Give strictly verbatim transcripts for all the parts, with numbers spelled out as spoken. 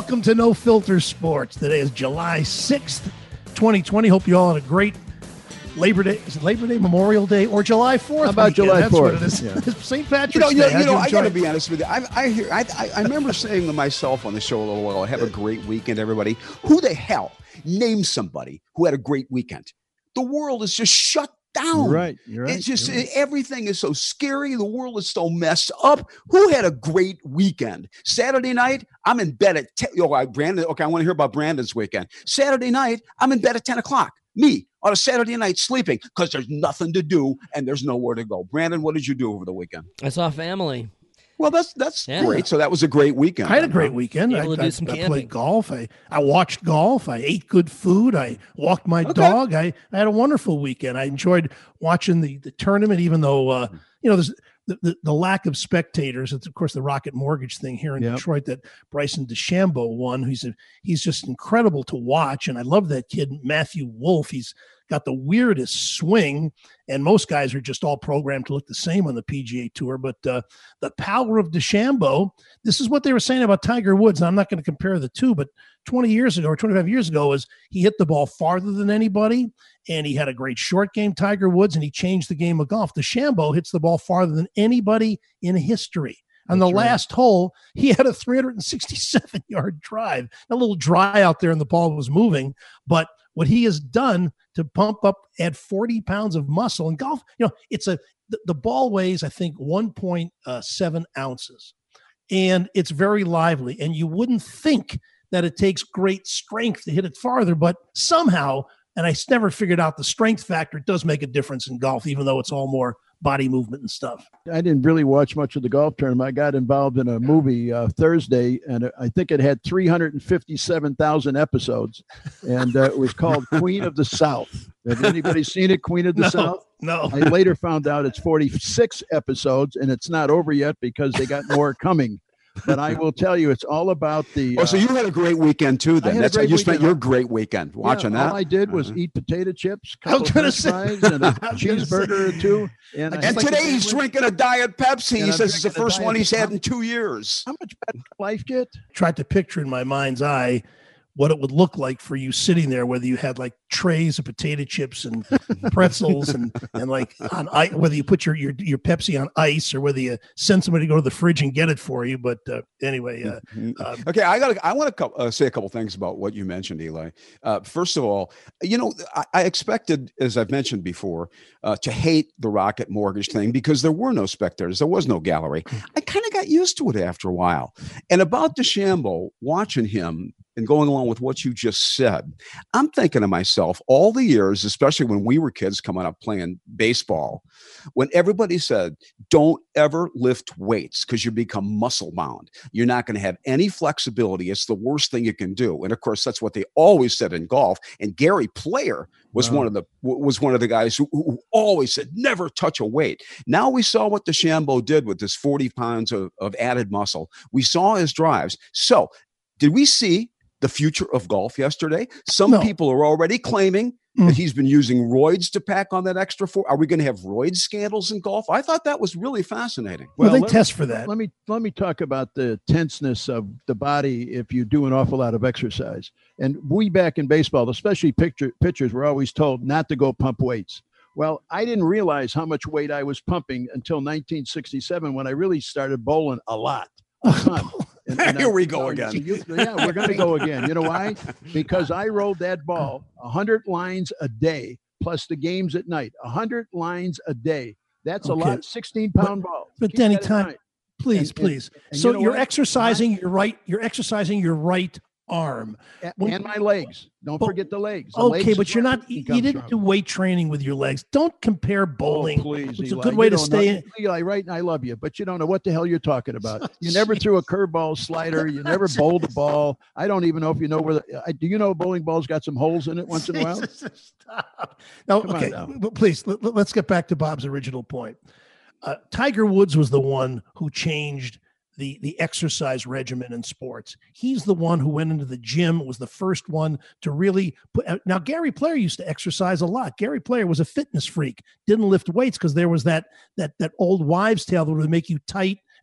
Welcome to No Filter Sports. Today is July sixth, twenty twenty. Hope you all had a great Labor Day. Is it Labor Day, Memorial Day, or July fourth? How about weekend? July That's fourth? What it is. Yeah. It's Saint Patrick's You know, you know, Day. you know How'd I enjoy got to it? be honest with you. I, I hear, I, I, I remember saying to myself on the show a little while, "Have a great weekend, everybody." Who the hell name somebody who had a great weekend? The world is just shut down. You're right. You're right. It's just You're right. everything is so scary. The world is so messed up. Who had a great weekend? Saturday night, I'm in bed at ten. Oh, I, Brandon. Okay, I want to hear about Brandon's weekend. Saturday night, I'm in bed at ten o'clock. Me on a Saturday night sleeping because there's nothing to do and there's nowhere to go. Brandon, what did you do over the weekend? I saw family. Well, that's that's Yeah. great. So that was a great weekend. I had a great weekend. I, Able to I, do some I camping. played golf. I, I watched golf. I ate good food. I walked my Okay. dog. I, I had a wonderful weekend. I enjoyed watching the, the tournament, even though, uh, you know, there's the, the, the lack of spectators. It's, of course, the Rocket Mortgage thing here in Yep. Detroit that Bryson DeChambeau won. He's, a, he's just incredible to watch. And I love that kid, Matthew Wolf. He's got the weirdest swing, and most guys are just all programmed to look the same on the P G A Tour. But uh, the power of DeChambeau, this is what they were saying about Tiger Woods. And I'm not going to compare the two, but twenty years ago or twenty-five years ago is he hit the ball farther than anybody, and he had a great short game, Tiger Woods, and he changed the game of golf. DeChambeau hits the ball farther than anybody in history. On the That's right. last hole, he had a three hundred sixty-seven yard drive. A little dry out there and the ball was moving, but what he has done to pump up, add forty pounds of muscle in golf, you know, it's a, the, the ball weighs, I think, one point seven ounces, and it's very lively. And you wouldn't think that it takes great strength to hit it farther, but somehow, and I s- never figured out the strength factor, it does make a difference in golf, even though it's all more body movement and stuff. I didn't really watch much of the golf tournament. I got involved in a movie uh, Thursday, and I think it had three hundred fifty-seven thousand episodes, and uh, it was called Queen of the South. Have anybody seen it, Queen of the No, South? no. I later found out it's forty-six episodes, and it's not over yet because they got more coming. But I will tell you, it's all about the. Oh, so uh, you had a great weekend too. I Then had a that's how great you spent weekend. your great weekend watching yeah, that. All I did was Uh-huh. eat potato chips, I was couple gonna French say- fries, and a I was gonna cheeseburger say- or two. And, I I just And like today the he's sandwich. drinking a Diet Pepsi. And He I'm says it's the drinking a first Diet one he's Pepsi. had in two years. how much better can life get? Tried to picture in my mind's eye what it would look like for you sitting there, whether you had like trays of potato chips and pretzels and, and like on ice, whether you put your, your, your Pepsi on ice or whether you send somebody to go to the fridge and get it for you. But uh, anyway, uh, um, Okay, I got. I want to uh, say a couple things about what you mentioned, Eli. Uh, first of all, you know, I, I expected, as I've mentioned before, uh, to hate the Rocket Mortgage thing because there were no spectators, there was no gallery. I kind of got used to it after a while. And about DeChambeau, watching him and going along with what you just said, I'm thinking to myself, all the years, especially when we were kids coming up playing baseball, when everybody said, don't ever lift weights because you become muscle bound. You're not going to have any flexibility. It's the worst thing you can do. And of course, that's what they always said in golf. And Gary Player was Wow. one of the was one of the guys who, who always said, never touch a weight. Now we saw what DeChambeau did with this forty pounds of, of added muscle. We saw his drives. So did we see the future of golf yesterday? Some No. people are already claiming Mm. that he's been using roids to pack on that extra four. Are we going to have roid scandals in golf? I thought that was really fascinating. well, they let test me, for that. Let me let me talk about the tenseness of the body if you do an awful lot of exercise. And we back in baseball, especially pitcher, pitchers, were always told not to go pump weights. Well, I didn't realize how much weight I was pumping until nineteen sixty-seven when I really started bowling a lot. A ton. And- and Here I- we go oh, again. you- yeah, we're going to go again. You know why? Because I rolled that ball one hundred lines a day plus the games at night. one hundred lines a day. That's Okay. a lot. sixteen pound ball. but Keep Denny, that in time- mind. Please, and- and- please. and So you know you're what? exercising your right, you're exercising your right arm. A- When- and my legs. Don't But- forget the legs. The Okay, legs but is you're where not, everything you comes didn't from. do weight training with your legs. Don't compare bowling. Oh, please, It's a Eli, good you way to don't stay know- in. Eli, right? I love you, but you don't know what the hell you're talking about. You never threw a curveball slider. You never bowled a ball. I don't even know if you know where the. I, do you know a bowling ball's got some holes in it once in a while? Stop. No, Come on okay, now. but please let, us get back to Bob's original point. Uh, Tiger Woods was the one who changed the the exercise regimen in sports. He's the one who went into the gym, was the first one to really put. uh, Now, Gary Player used to exercise a lot. Gary Player was a fitness freak, didn't lift weights because there was that that that old wives' tale that would make you tight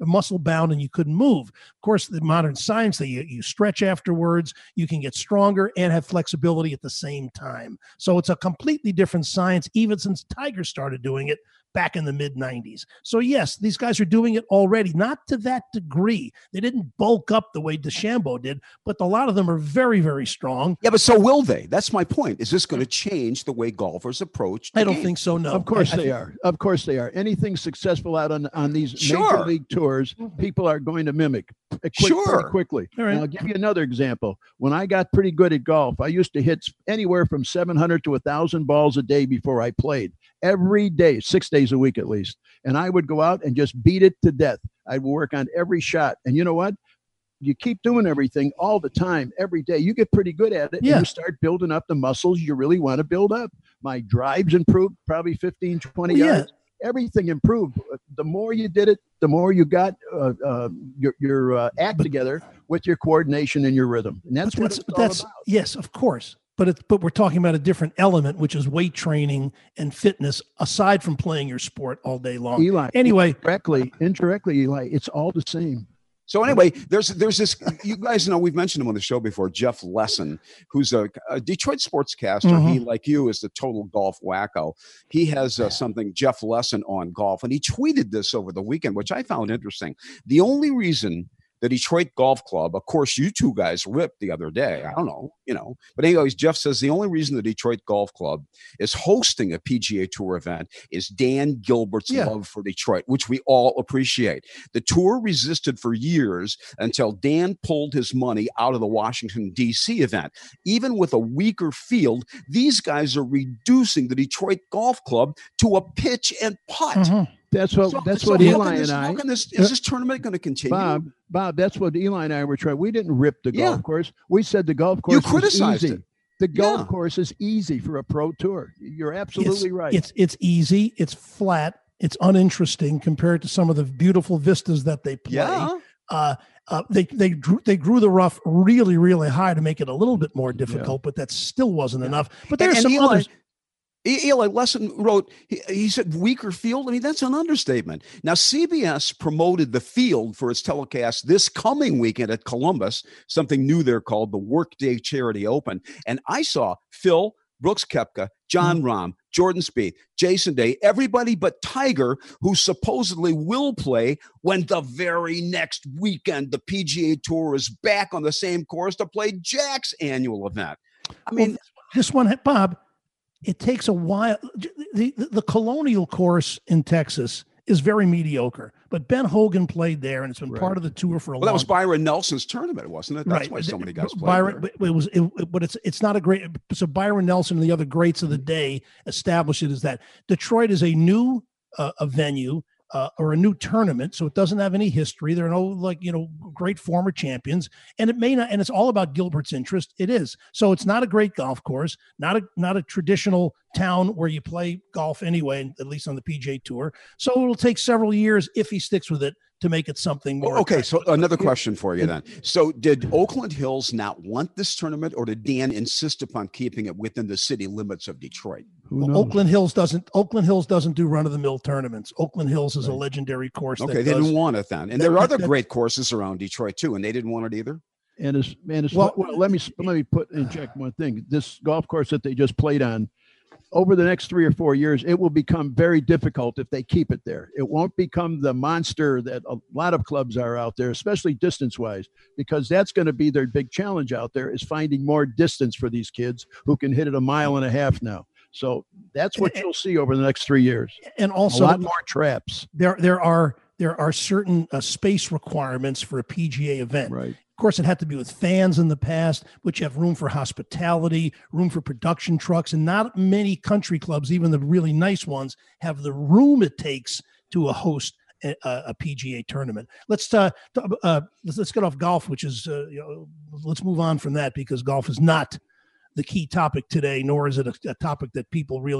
muscle bound and you couldn't move. Of course, the modern science that you, you stretch afterwards, you can get stronger and have flexibility at the same time. So it's a completely different science, even since Tiger started doing it back in the mid nineties. So yes, these guys are doing it already, not to that degree. They didn't bulk up the way DeChambeau did, but a lot of them are very, very strong. Yeah, but so will they? That's my point. Is this going to change the way golfers approach the I don't game? think so, no. Of course I, they I, are. Of course they are. Anything successful out on, on these Sure. major league tours, people are going to mimic quick, Sure. pretty quickly. All right. And I'll give you another example. When I got pretty good at golf, I used to hit anywhere from seven hundred to one thousand balls a day before I played. Every day, six days a week at least. And I would go out and just beat it to death. I'd work on every shot. And you know what? You keep doing everything all the time, every day. You get pretty good at it. Yeah. And you start building up the muscles you really want to build up. My drives improved probably fifteen, twenty Well, yeah. yards. Everything improved. The more you did it, the more you got uh, uh, your, your uh, act But- together with your coordination and your rhythm. And that's but what that's, it's but all that's about. yes, of course. But it's but we're talking about a different element, which is weight training and fitness, aside from playing your sport all day long. Eli, Anyway, indirectly, indirectly, Eli, it's all the same. So anyway, there's there's this. You guys know we've mentioned him on the show before. Jeff Lesson, who's a, a Detroit sportscaster. Mhm. He, like you, is the total golf wacko. He has uh, something Jeff Lesson on golf, and he tweeted this over the weekend, which I found interesting. The only reason the Detroit Golf Club, of course, you two guys ripped the other day. I don't know, you know. But anyways, Jeff says the only reason the Detroit Golf Club is hosting a P G A Tour event is Dan Gilbert's Yeah. love for Detroit, which we all appreciate. The tour resisted for years until Dan pulled his money out of the Washington, D C event. Even with a weaker field, these guys are reducing the Detroit Golf Club to a pitch and putt. mhm. That's what So- that's so what how Eli can this- and I. how can this, is this tournament going to continue? Bob, Bob, that's what Eli and I were trying. We didn't rip the Yeah. golf course. We said the golf course You was criticized easy. it. The golf Yeah. course is easy for a pro tour. You're absolutely it's, right. It's it's easy. It's flat. It's uninteresting compared to some of the beautiful vistas that they play. Yeah. Uh, uh, they they drew they grew the rough really really high to make it a little bit more difficult, but that still wasn't enough. But there's And some Eli- others. E- Eli Lesson wrote, he, he said, weaker field. I mean, that's an understatement. Now, C B S promoted the field for its telecast this coming weekend at Columbus, something new there called the Workday Charity Open. And I saw Phil, Brooks Koepka, John Rahm, Jordan Spieth, Jason Day, everybody but Tiger, who supposedly will play when the very next weekend the P G A Tour is back on the same course to play Jack's annual event. I mean, Well, this one, Bob, it takes a while. The, the, the Colonial course in Texas is very mediocre, but Ben Hogan played there, and it's been Right. part of the tour for a well, long that was Byron Nelson's tournament, wasn't it? That's Right. why so many guys played Byron, there. but it was, it, but it's it's not a great. So Byron Nelson and the other greats of the day established it as that. Detroit is a new uh, a venue uh, or a new tournament, so it doesn't have any history. There are no like you know great former champions, and it may not. And it's all about Gilbert's interest. It is. So it's not a great golf course, not a not a traditional town where you play golf anyway, at least on the P G A Tour. So it'll take several years if he sticks with it to make it something more. Oh, okay, so attractive. another question for you then. So did Oakland Hills not want this tournament, or did Dan insist upon keeping it within the city limits of Detroit? Who Well, knows? Oakland Hills doesn't. Oakland Hills doesn't do run of the mill tournaments. Oakland Hills is a legendary course. Okay, that they does, didn't want it then. And there are that- other that- great courses around Detroit too, and they didn't want it either. And as and as Well- well, well, let me let me put in check one thing. This golf course that they just played on, over the next three or four years, it will become very difficult if they keep it there. It won't become the monster that a lot of clubs are out there, especially distance wise, because that's going to be their big challenge out there is finding more distance for these kids who can hit it a mile and a half now. So that's what you'll see over the next three years. and A also lot more traps. there there are there are certain uh, space requirements for a P G A event. Right. Of course, it had to be with fans in the past, which have room for hospitality, room for production trucks, and not many country clubs, even the really nice ones, have the room it takes to uh, host a, a P G A tournament. Let's uh, t- uh let's, let's get off golf, which is uh, you know, let's move on from that because golf is not the key topic today, nor is it a, a topic that people really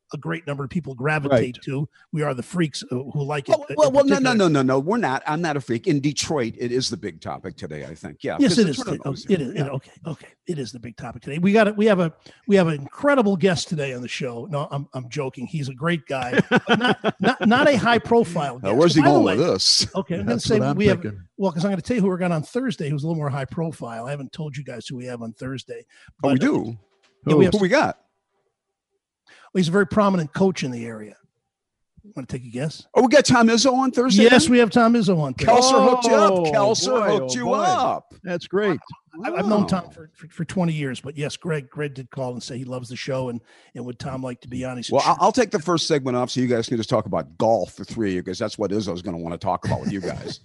a great number of people gravitate Right. to. We are the freaks who who like it. Well, in well, well no, no, particular. no, no, no. We're not. I'm not a freak. In Detroit, it is the big topic today, I think. Yeah. Yes, 'cause it it's is. one of Oh, those, it is. yeah. It- okay, okay. It is the big topic today. We got it. We have a we have an incredible guest today on the show. No, I'm I'm joking. He's a great guy, but not not not a high profile guest. Uh, where's he By the going way- with this? Okay, I'm going to That's say what I'm we have. thinking. Well, because I'm going to tell you who we're going on Thursday, who's a little more high profile. I haven't told you guys who we have on Thursday. Oh, we but, uh, do. Yeah, we have, Who we got? he's a very prominent coach in the area. Want to take a guess? Oh, we got Tom Izzo on Thursday. Yes, then? we have Tom Izzo on Thursday. Kelser hooked you up. Oh, Kelser boy, hooked oh, you boy. up. That's great. I- I've known Wow. Tom for, for, for twenty years, but yes, Greg Greg did call and say he loves the show and and would Tom like to be on? He said, Well, "Sure." I'll, I'll take the first segment off so you guys can just talk about golf, the three of you, because that's what Izzo's going to want to talk about with you guys.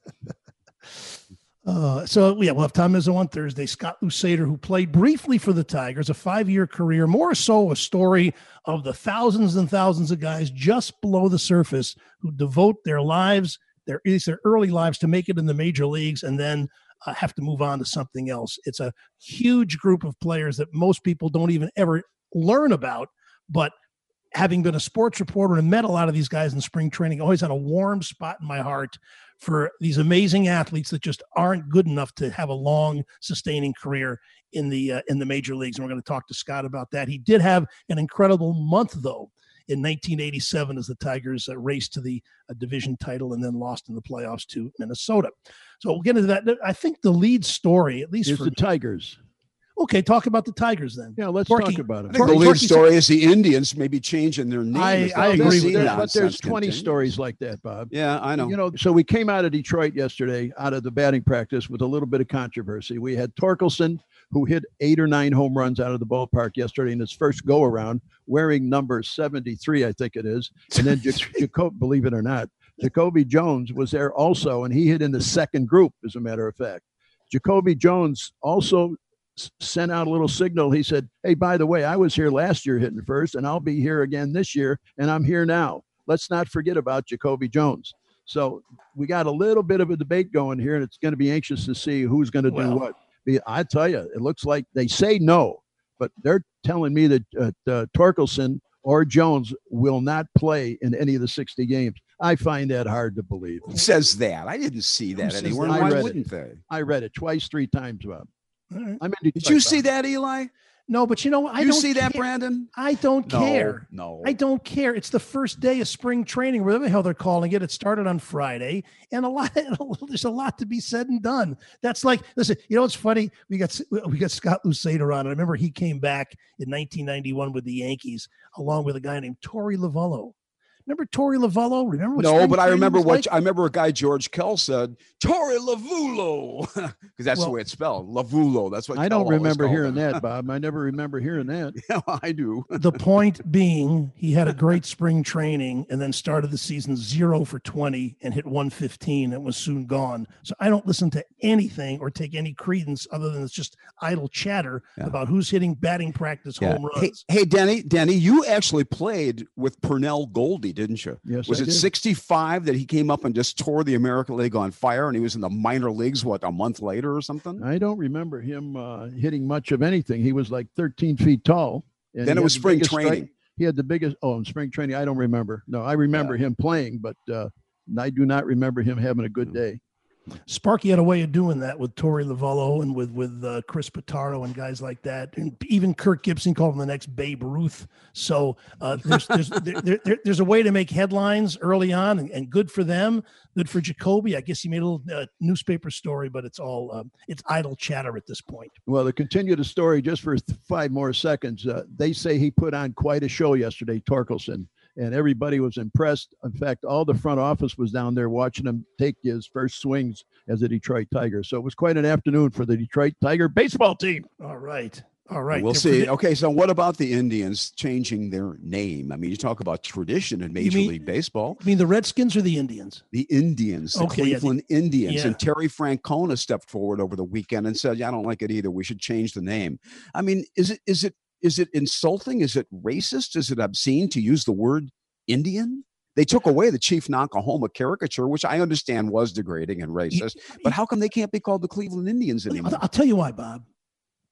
Uh, so yeah, we'll have Tom Izzo on Thursday. Scott Lusader, who played briefly for the Tigers, a five-year career, more so a story of the thousands and thousands of guys just below the surface who devote their lives, their at least their early lives, to make it in the major leagues, and then uh, have to move on to something else. It's a huge group of players that most people don't even ever learn about, but having been a sports reporter and met a lot of these guys in spring training, I always had a warm spot in my heart for these amazing athletes that just aren't good enough to have a long, sustaining career in the uh, in the major leagues. And we're going to talk to Scott about that. He did have an incredible month, though, in nineteen eighty-seven as the Tigers uh, raced to the uh, division title and then lost in the playoffs to Minnesota. So we'll get into that. I think the lead story, at least It's for the me- Tigers. okay, talk about the Tigers then. Yeah, let's Torquay- talk about I it. think the Torquay- lead Torquay- story is the Indians maybe changing their name. I- as I the agree P with C that. There's, but there's nonsense twenty continues. stories like that, Bob. Yeah, I know. You know, so we came out of Detroit yesterday, out of the batting practice with a little bit of controversy. We had Torkelson, who hit eight or nine home runs out of the ballpark yesterday in his first go around, wearing number seventy-three, I think it is. And then Jacob, believe it or not, Jacoby Jones was there also, and he hit in the second group, as a matter of fact. Jacoby Jones also s- sent out a little signal. He said, hey, by the way, I was here last year hitting first, and I'll be here again this year, and I'm here now. Let's not forget about Jacoby Jones. So we got a little bit of a debate going here, and it's going to be anxious to see who's going to do Well- what. Be- I tell you, it looks like they say no, but they're telling me that uh, uh, Torkelson or Jones will not play in any of the sixty games. I find that hard to believe. Who says that? I didn't see that says anywhere. that? I Why read it. wouldn't they? I read it twice, three times, Bob. All right. I'm in Did Detroit, you Bob. see that, Eli? No, but you know what? I you don't see that, care. Brandon? I don't No, care. No. I don't care. It's the first day of spring training, whatever the hell they're calling it. It started on Friday, and a lot. There's a lot to be said and done. That's like, listen. You know what's funny? We got we got Scott Lusader on. I remember he came back in nineteen ninety-one with the Yankees, along with a guy named Torey Lavello. Remember Torey Lavello? Remember? What No, spring but I training remember was what like? I remember. A guy George Kell said, "Torre Lavulo," because that's Well- the way it's spelled. Lavulo. That's what I Kell don't always remember called hearing him. that, Bob. I never remember hearing that. Yeah, I do. The point being, he had a great spring training and then started the season zero for twenty and hit one fifteen and was soon gone. So I don't listen to anything or take any credence other than it's just idle chatter Yeah. about who's hitting batting practice Yeah. home Hey, runs. hey, Denny, Denny, you actually played with Purnell Goldie, didn't you? Yes, Was I it did. sixty-five that he came up and just tore the American League on fire, and he was in the minor leagues what a month later or something? I don't remember him uh, hitting much of anything. He was like thirteen feet tall. and Then he it was had the spring biggest strike- training. He had the biggest. Oh, in spring training, I don't remember. No, I remember him playing, but uh, I do not remember him having a good day. Sparky had a way of doing that with Torey Lavello and with with uh, Chris Pitaro and guys like that. And even Kirk Gibson called him the next Babe Ruth. So uh, there's there's there, there, there- there's a way to make headlines early on, and, and good for them, good for Jacoby. I guess he made a little uh, newspaper story, but it's all um, it's idle chatter at this point. Well, to continue the story just for th- five more seconds, uh, they say he put on quite a show yesterday, Torkelson, and everybody was impressed. In fact, all the front office was down there watching him take his first swings as a Detroit Tiger. So it was quite an afternoon for the Detroit Tiger baseball team. All right, all right. We'll They're see. predict- Okay, so what about the Indians changing their name? I mean, you talk about tradition in Major mean- League Baseball. I mean, the Redskins or the Indians? The Indians, the Okay, yeah, the- Cleveland Indians, yeah. and Terry Francona stepped forward over the weekend and said, "Yeah, I don't like it either. We should change the name." I mean, is it is it is it insulting? Is it racist? Is it obscene to use the word Indian? They took away the Chief Nakahoma caricature, which I understand was degrading and racist. But how come they can't be called the Cleveland Indians anymore? I'll, I'll tell you why, Bob.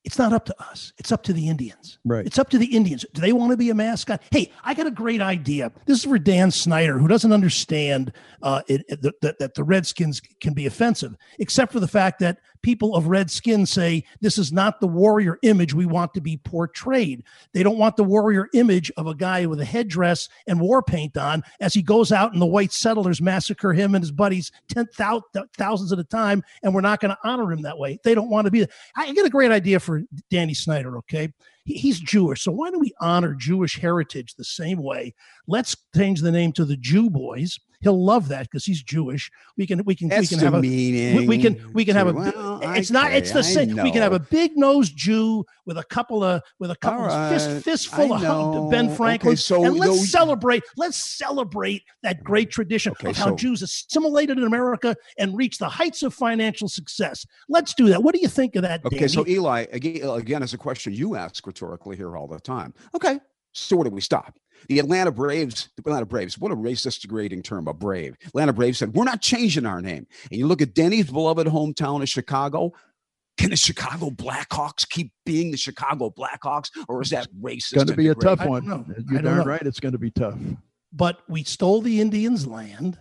It's not up to us. It's up to the Indians. Right. It's up to the Indians. Do they want to be a mascot? Hey, I got a great idea. This is for Dan Snyder, who doesn't understand uh, it, it, that, that the Redskins can be offensive, except for the fact that people of red skin say this is not the warrior image we want to be portrayed. They don't want the warrior image of a guy with a headdress and war paint on as he goes out and the white settlers massacre him and his buddies ten thousands at a time, and we're not going to honor him that way. They don't want to be. I get a great idea for Danny Snyder, okay? He, he's Jewish, so why don't we honor Jewish heritage the same way? Let's change the name to the Jew Boys. He'll love that because he's Jewish. We can we can That's we can have a we, we can we can have a well, it's not it's the same. We can have a big nosed Jew with a couple of with a couple right. fist fistful I of know. Ben Franklin. Okay, so and let's those- celebrate let's celebrate that great tradition Okay, of how so- Jews assimilated in America and reached the heights of financial success. Let's do that. What do you think of that, Okay, Danny? so Eli, again, again, is a question you ask rhetorically here all the time. Okay, so where do we stop? The Atlanta Braves, the Atlanta Braves, what a racist degrading term, a brave. Atlanta Braves said, we're not changing our name. And you look at Denny's beloved hometown of Chicago. Can the Chicago Blackhawks keep being the Chicago Blackhawks, or is that racist? It's going to be a degrading? tough I one. don't know. You're I don't darn know. right. It's going to be tough. But we stole the Indians' land.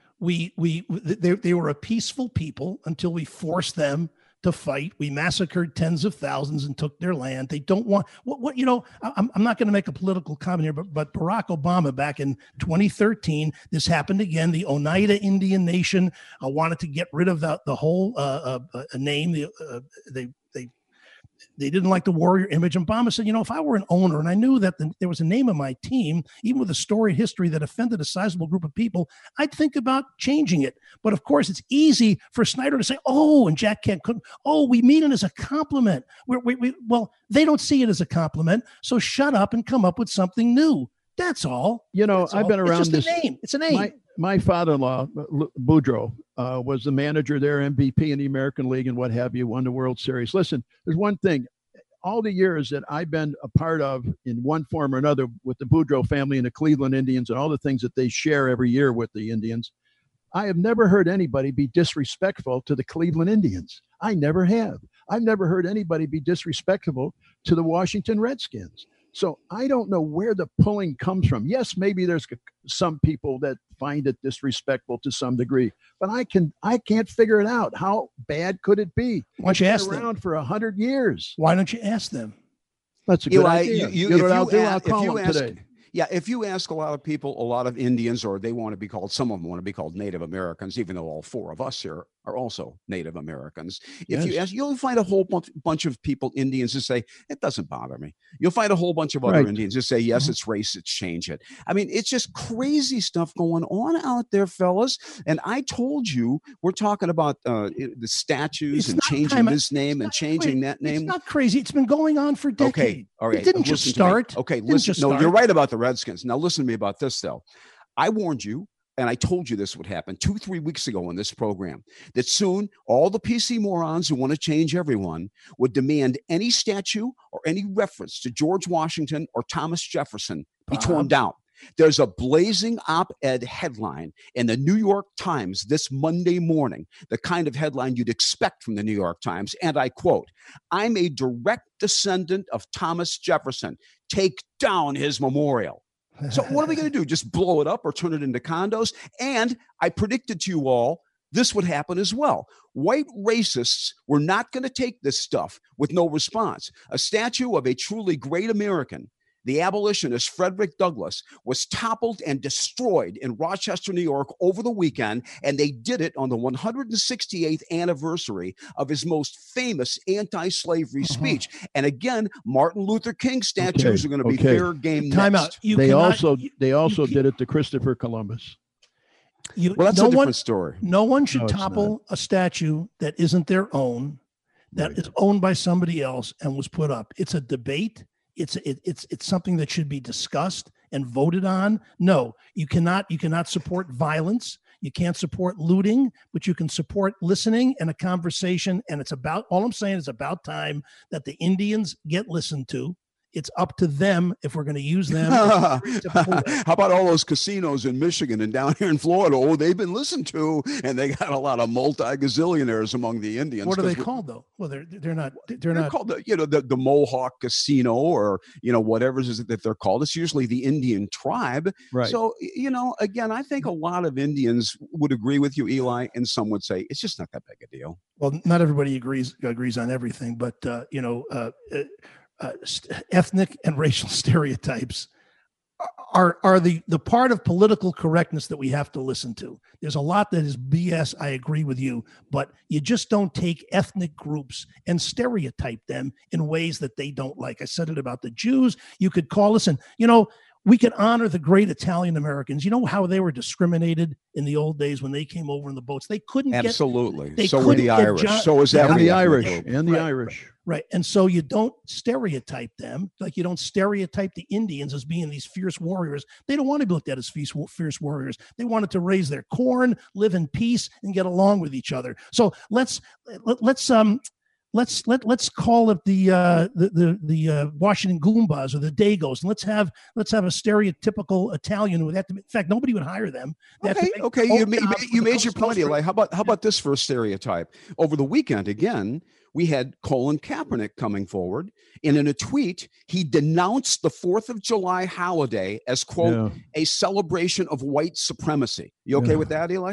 We we they, they were a peaceful people until we forced them to fight. We massacred tens of thousands and took their land. They don't want what what you know. I'm I'm not going to make a political comment here, but but Barack Obama back in twenty thirteen, this happened again. The Oneida Indian Nation uh, wanted to get rid of the the whole uh, uh, uh, name. The, uh, they they. They didn't like the warrior image. And Obama said, you know, if I were an owner and I knew that the, there was a name of my team, even with a storied history that offended a sizable group of people, I'd think about changing it. But of course, it's easy for Snyder to say, oh, and Jack Kent couldn't, oh, we mean it as a compliment. We're, we, we, well, they don't see it as a compliment. So shut up and come up with something new. That's all. You know, That's I've all. been around it's just this. a name. It's a name. My, my father-in-law, Boudreaux, uh, was the manager there, M V P in the American League and what have you, won the World Series. Listen, there's one thing. All the years that I've been a part of in one form or another with the Boudreaux family and the Cleveland Indians and all the things that they share every year with the Indians, I have never heard anybody be disrespectful to the Cleveland Indians. I never have. I've never heard anybody be disrespectful to the Washington Redskins. So I don't know where the pulling comes from. Yes, maybe there's some people that find it disrespectful to some degree, but I can I can't figure it out. How bad could it be? Why don't you It's ask been them? around for a hundred years. Why don't you ask them? That's a good Eli, idea. you- you- You know if what I'll you do? a- I'll if call you them ask- today. Yeah, if you ask a lot of people, a lot of Indians, or they want to be called, some of them want to be called Native Americans, even though all four of us here are also Native Americans. If you Yes. ask, you'll find a whole bunch, bunch of people, Indians, who say, it doesn't bother me. You'll find a whole bunch of other Right. Indians who say, yes, Mhm. it's racist, change it. I mean, it's just crazy stuff going on out there, fellas. And I told you, we're talking about uh, the statues It's and not changing time- this name It's and not- changing wait, that name. It's not crazy. It's been going on for decades. Okay, all right. It didn't just listen to me. start. Okay, It didn't listen. just No, start. you're right about the Redskins. Now listen to me about this, though. I warned you, and I told you this would happen two, three weeks ago on this program, that soon all the P C morons who want to change everyone would demand any statue or any reference to George Washington or Thomas Jefferson be torn Bob. down. There's a blazing op-ed headline in the New York Times this Monday morning, the kind of headline you'd expect from the New York Times. And I quote, I'm a direct descendant of Thomas Jefferson. Take down his memorial. So what are we going to do? Just blow it up or turn it into condos? And I predicted to you all this would happen as well. White racists were not going to take this stuff with no response. A statue of a truly great American, the abolitionist Frederick Douglass, was toppled and destroyed in Rochester, New York over the weekend, and they did it on the one hundred sixty-eighth anniversary of his most famous anti-slavery Uh-huh. speech. And again, Martin Luther King statues Okay, are going to be okay. fair game Time next. out. You they cannot- also you- they also you- did it to Christopher Columbus. You, Well, that's no a different one, story. No one should No, it's topple a statue that isn't their own, that Right. is owned by somebody else and was put up. It's a debate. It's it, it's it's something that should be discussed and voted on. No, you cannot you cannot support violence. You can't support looting, but you can support listening and a conversation. And it's about all I'm saying is about time that the Indians get listened to. It's up to them if we're going to use them. How about all those casinos in Michigan and down here in Florida? Oh, they've been listened to, and they got a lot of multi-gazillionaires among the Indians. What are they called, though? Well, they're they're not they're, they're not called the, you know the, the Mohawk Casino, or you know whatever it is that they're called. It's usually the Indian tribe. Right. So you know, again, I think a lot of Indians would agree with you, Eli, and some would say it's just not that big a deal. Well, not everybody agrees agrees on everything, but uh, you know. Uh, Uh, ethnic and racial stereotypes are are the the part of political correctness that we have to listen to. There's a lot that is B S. I agree with you, but you just don't take ethnic groups and stereotype them in ways that they don't like. I said it about the Jews. You could call us, and you know, we could honor the great Italian Americans. You know how they were discriminated in the old days when they came over in the boats. They couldn't absolutely. Get, they so were the Irish. John, so is and every the Irish and the right, Irish. Right. And so you don't stereotype them, like you don't stereotype the Indians as being these fierce warriors. They don't want to be looked at as fierce, fierce warriors. They wanted to raise their corn, live in peace, and get along with each other. So let's let, let's um let's let let's call it the uh, the the, the uh, Washington Goombas or the Dagos, and let's have let's have a stereotypical Italian with that. In fact, nobody would hire them. They okay, okay, you made, you made your point, Eli. How about how about this for a stereotype? Over the weekend, again, we had Colin Kaepernick coming forward, and in a tweet, he denounced the Fourth of July holiday as, quote, yeah. a celebration of white supremacy. You okay yeah. with that, Eli?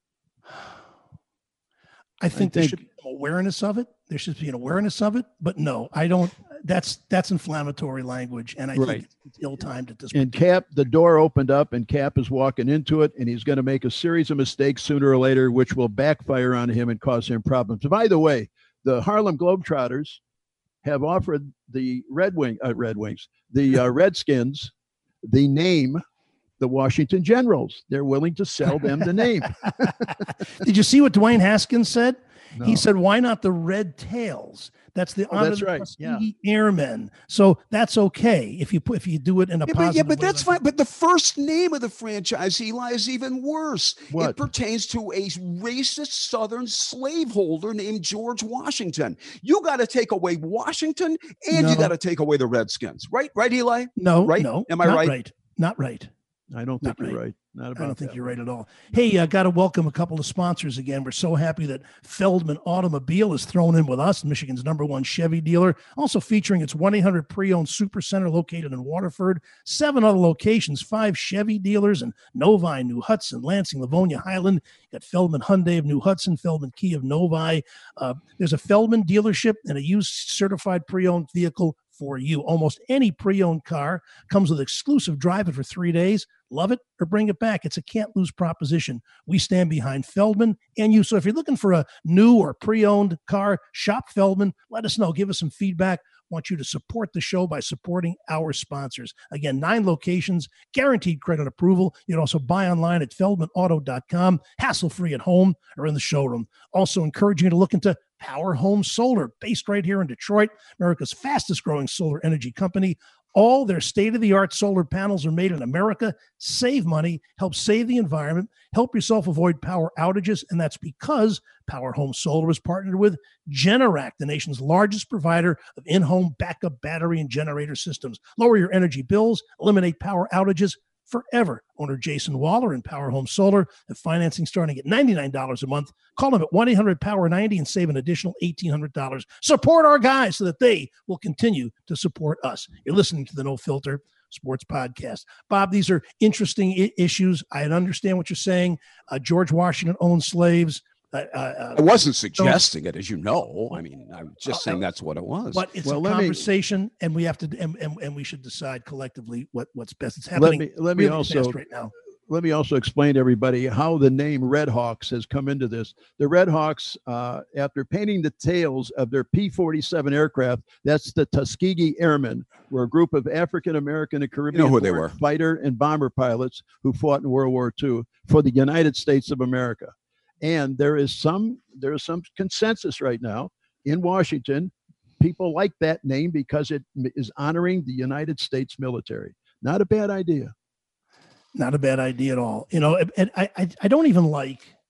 I think I there think, should be awareness of it. There should be an awareness of it, but no, I don't. That's that's inflammatory language, and I right. think it's ill-timed at this point. And Cap, the door opened up, and Cap is walking into it, and he's going to make a series of mistakes sooner or later, which will backfire on him and cause him problems. By the way, the Harlem Globetrotters have offered the Red Wing, uh, Red Wings, the uh, Redskins, the name, the Washington Generals. They're willing to sell them the name. Did you see what Dwayne Haskins said? No. He said, "Why not the Red Tails? That's the oh, honor that's of the right. Tuskegee yeah. Airmen. So that's okay if you put if you do it in a yeah, positive but, yeah, but way. that's fine. But the first name of the franchise, Eli, is even worse. What? It pertains to a racist Southern slaveholder named George Washington. You got to take away Washington, and no. you got to take away the Redskins, right? Right, Eli? No, right? No, am I not right? right? Not right. I don't think Not you're right. right. Not about I don't think that. you're right at all. Hey, I uh, got to welcome a couple of sponsors again. We're so happy that Feldman Automobile is thrown in with us, Michigan's number one Chevy dealer, also featuring its one eight hundred pre-owned super center located in Waterford, seven other locations, five Chevy dealers in Novi, New Hudson, Lansing, Livonia, Highland. You got Feldman Hyundai of New Hudson, Feldman Kia of Novi. Uh, there's a Feldman dealership and a used certified pre-owned vehicle for you. Almost any pre-owned car comes with exclusive drive it for three days. Love it or bring it back. It's a can't-lose proposition. We stand behind Feldman and you. So if you're looking for a new or pre-owned car, shop Feldman. Let us know. Give us some feedback. Want you to support the show by supporting our sponsors. Again, nine locations, guaranteed credit approval. You can also buy online at feldman auto dot com, hassle-free at home or in the showroom. Also encouraging you to look into Power Home Solar, based right here in Detroit, America's fastest growing solar energy company. All their state-of-the-art solar panels are made in America. Save money, help save the environment, help yourself avoid power outages, and that's because Power Home Solar is partnered with Generac, the nation's largest provider of in-home backup battery and generator systems. Lower your energy bills, eliminate power outages forever. Owner Jason Waller and Power Home Solar have financing starting at ninety-nine dollars a month. Call them at one eight hundred power ninety and save an additional eighteen hundred dollars. Support our guys so that they will continue to support us. You're listening to the No Filter Sports Podcast. Bob, these are interesting I- issues. I understand what you're saying. Uh, George Washington owned slaves. Uh, uh, I wasn't suggesting so, it, as you know. I mean, I'm just saying that's what it was. But it's well, a conversation, me, and we have to, and, and, and we should decide collectively what, what's best. It's happening. Let me, let me really also fast right now. Let me also explain to everybody how the name Red Hawks has come into this. The Red Hawks, uh, after painting the tails of their P forty-seven aircraft, that's the Tuskegee Airmen, were a group of African American and Caribbean you know who they were. fighter and bomber pilots who fought in World War Two for the United States of America. And there is some there is some consensus right now in Washington. People like that name because it is honoring the United States military. Not a bad idea. Not a bad idea at all. You know, and I, I, I don't even like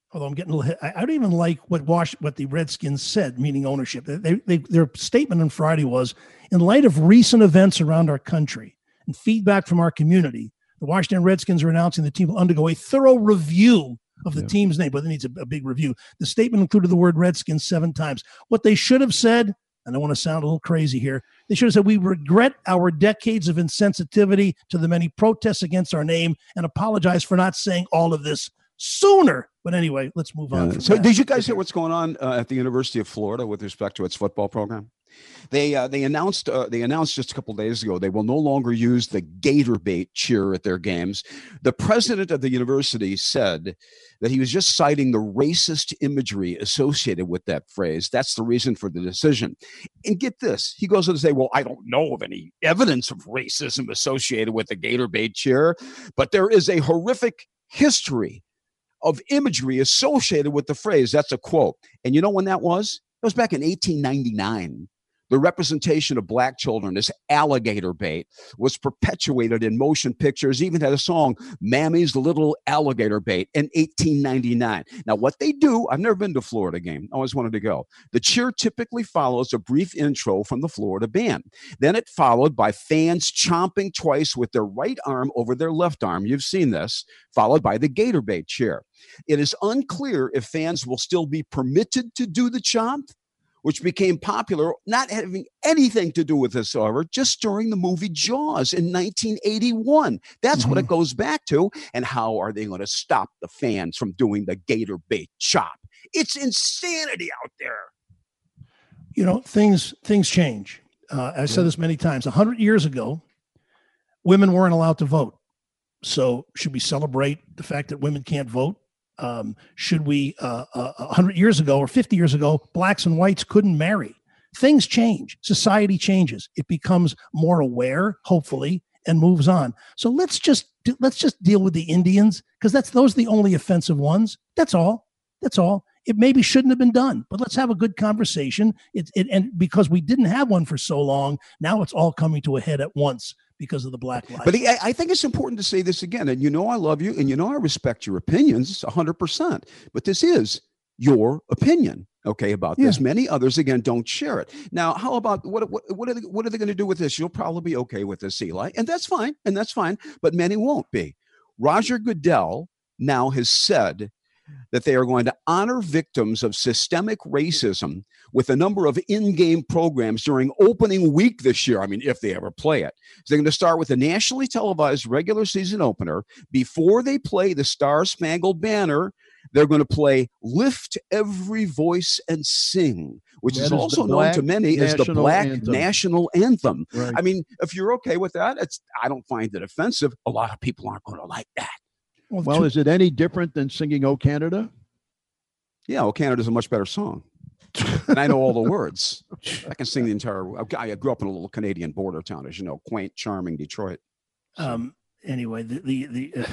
Although I'm getting a little, I, I don't even like what Wash, what the Redskins said, meaning ownership. They, they, their statement on Friday was, in light of recent events around our country and feedback from our community, the Washington Redskins are announcing the team will undergo a thorough review of the yeah. team's name, but it needs a, a big review. The statement included the word Redskins seven times. What they should have said, and I want to sound a little crazy here, they should have said, we regret our decades of insensitivity to the many protests against our name and apologize for not saying all of this sooner. But anyway, let's move on. Yeah. So that. Did you guys hear what's going on uh, at the University of Florida with respect to its football program? They uh, they announced uh, they announced just a couple of days ago they will no longer use the gator bait cheer at their games. The president of the university said that he was just citing the racist imagery associated with that phrase. That's the reason for the decision. And get this, he goes on to say, well, I don't know of any evidence of racism associated with the gator bait cheer, but there is a horrific history of imagery associated with the phrase. That's a quote. And you know when that was? It was back in eighteen ninety-nine. The representation of black children as alligator bait was perpetuated in motion pictures, even had a song, Mammy's Little Alligator Bait, in eighteen ninety-nine. Now, what they do, I've never been to a Florida game. I always wanted to go. The cheer typically follows a brief intro from the Florida band. Then it followed by fans chomping twice with their right arm over their left arm. You've seen this, followed by the gator bait cheer. It is unclear if fans will still be permitted to do the chomp, which became popular, not having anything to do with this, however, just during the movie Jaws in nineteen eighty-one. That's mm-hmm. what it goes back to. And how are they going to stop the fans from doing the gator bait chop? It's insanity out there. You know, things things change. Uh, I've said this many times. A hundred years ago, women weren't allowed to vote. So should we celebrate the fact that women can't vote? Um, should we, uh, uh, one hundred years ago or fifty years ago, blacks and whites couldn't marry? Things change. Society changes. It becomes more aware, hopefully, and moves on. So let's just do, let's just deal with the Indians, because that's those are the only offensive ones. That's all. That's all. It maybe shouldn't have been done, but let's have a good conversation. It, it and because we didn't have one for so long, now it's all coming to a head at once because of the Black Lives. But I, I think it's important to say this again, and you know I love you, and you know I respect your opinions one hundred percent, but this is your opinion, okay, about this. Yeah. Many others, again, don't share it. Now, how about, what what, what are they, what are they going to do with this? You'll probably be okay with this, Eli, and that's fine, and that's fine, but many won't be. Roger Goodell now has said that they are going to honor victims of systemic racism with a number of in-game programs during opening week this year. I mean, if they ever play it. So they're going to start with a nationally televised regular season opener. Before they play the Star-Spangled Banner, they're going to play Lift Every Voice and Sing, which that is, is also known to many as the Black anthem. National Anthem. Right. I mean, if you're okay with that, it's I don't find it offensive. A lot of people aren't going to like that. Well, well is it any different than singing "O Canada"? Yeah, "O Canada's" a much better song. And I know all the words. I can sing the entire. I grew up in a little Canadian border town, as you know, quaint, charming Detroit. So. Um. Anyway, the the, the uh...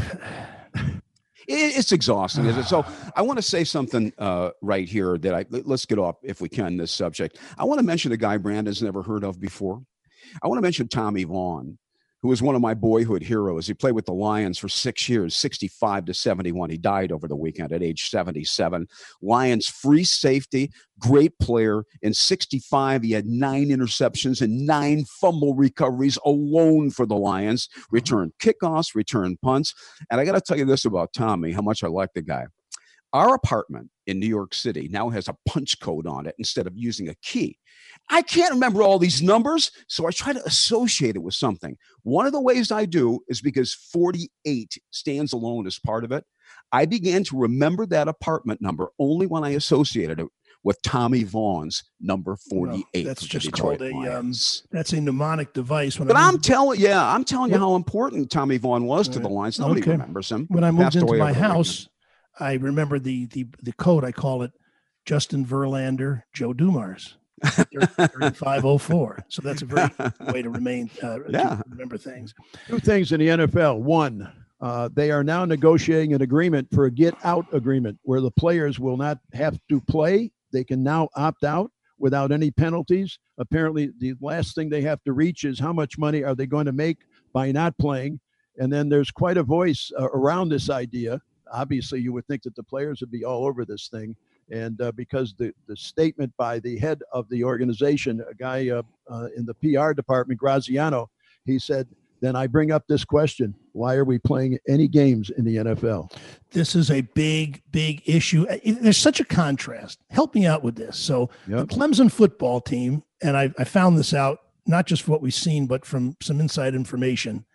it, it's exhausting, isn't it? So I want to say something uh, right here that I let's get off if we can this subject. I want to mention a guy Brandon's never heard of before. I want to mention Tommy Vaughn, who was one of my boyhood heroes. He played with the Lions for six years, sixty-five to seventy-one. He died over the weekend at age seventy-seven. Lions free safety, great player. In sixty-five, he had nine interceptions and nine fumble recoveries alone for the Lions. Returned kickoffs, returned punts. And I got to tell you this about Tommy, how much I like the guy. Our apartment in New York City now has a punch code on it instead of using a key. I can't remember all these numbers, so I try to associate it with something. One of the ways I do is because forty-eight stands alone as part of it. I began to remember that apartment number only when I associated it with Tommy Vaughn's number forty-eight. Well, that's just called a um, that's a mnemonic device. When but I I'm telling, yeah, I'm telling you how important Tommy Vaughn was to the Lions. Nobody okay. remembers him. When I moved into my house, I remember the the the code. I call it Justin Verlander, Joe Dumars, thirty-five oh four. So that's a very way to remain uh, yeah. to remember things. Two things in the N F L. One, uh, they are now negotiating an agreement for a get-out agreement where the players will not have to play. They can now opt out without any penalties. Apparently, the last thing they have to reach is how much money are they going to make by not playing. And then there's quite a voice uh, around this idea. obviously you would think that the players would be all over this thing. And uh, because the, the statement by the head of the organization, a guy uh, uh, in the P R department, Graziano, he said, then I bring up this question: why are we playing any games in the N F L? This is a big, big issue. There's such a contrast. Help me out with this. So yep. the Clemson football team, and I, I found this out not just for what we've seen, but from some inside information.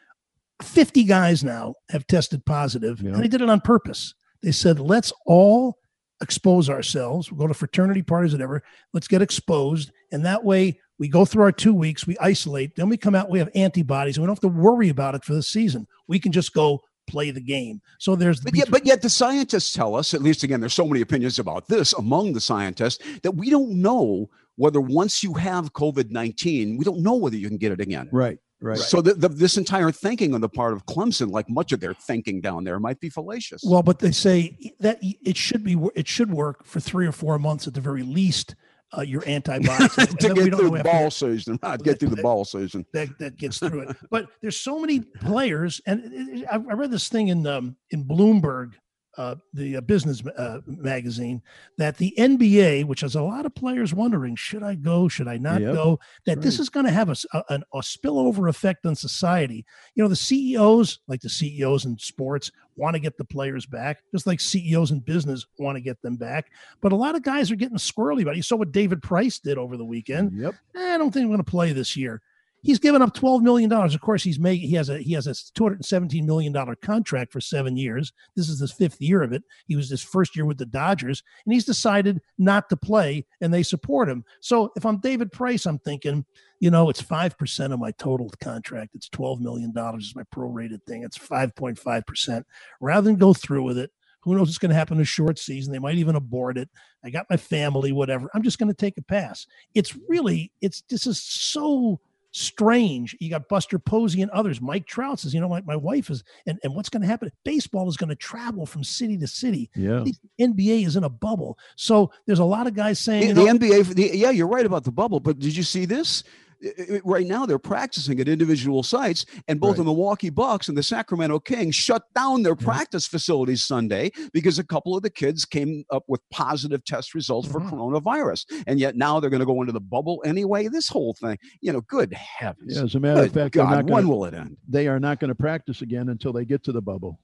fifty guys now have tested positive, yep. and they did it on purpose. They said, let's all expose ourselves. We'll go to fraternity parties, whatever. Let's get exposed. And that way we go through our two weeks, we isolate, then we come out, we have antibodies, and we don't have to worry about it for the season. We can just go play the game. So there's, but yet, but yet the scientists tell us, at least again, there's so many opinions about this among the scientists, that we don't know whether once you have COVID nineteen, we don't know whether you can get it again. Right. Right. So the, the, this entire thinking on the part of Clemson, like much of their thinking down there, might be fallacious. Well, but they say that it should be, it should work for three or four months at the very least. Uh, your antibodies to get through the ball season, not get through the ball season. That, that gets through it. But there's so many players, and I read this thing in um, in Bloomberg, uh, the uh, business uh, magazine, that the N B A, which has a lot of players wondering, should I go, should I not yep. go, that right. this is going to have a, a, a spillover effect on society. You know, the C E Os, like the C E Os in sports, want to get the players back, just like C E Os in business want to get them back. But a lot of guys are getting squirrely about it. You saw what David Price did over the weekend. Yep. Eh, I don't think I'm going to play this year. He's given up twelve million dollars. Of course, he's making, he has a, he has a two hundred seventeen million dollars contract for seven years. This is his fifth year of it. He was his first year with the Dodgers, and he's decided not to play, and they support him. So if I'm David Price, I'm thinking, you know, it's five percent of my total contract. It's twelve million dollars is my prorated thing. It's five point five percent. Rather than go through with it, who knows what's going to happen in a short season? They might even abort it. I got my family, whatever. I'm just going to take a pass. It's really, it's, this is so strange. You got Buster Posey and others. Mike Trout says, you know, my, my wife is, and, and what's going to happen? Baseball is going to travel from city to city. Yeah. The N B A is in a bubble. So there's a lot of guys saying, the, you the know, N B A, the, yeah, you're right about the bubble, but did you see this? Right now, they're practicing at individual sites, and both right. the Milwaukee Bucks and the Sacramento Kings shut down their practice facilities Sunday because a couple of the kids came up with positive test results mm-hmm. for coronavirus. And yet now they're going to go into the bubble anyway. This whole thing, you know, good heavens. Yeah, as a matter good of fact, God, not gonna, when will it end? They are not going to practice again until they get to the bubble.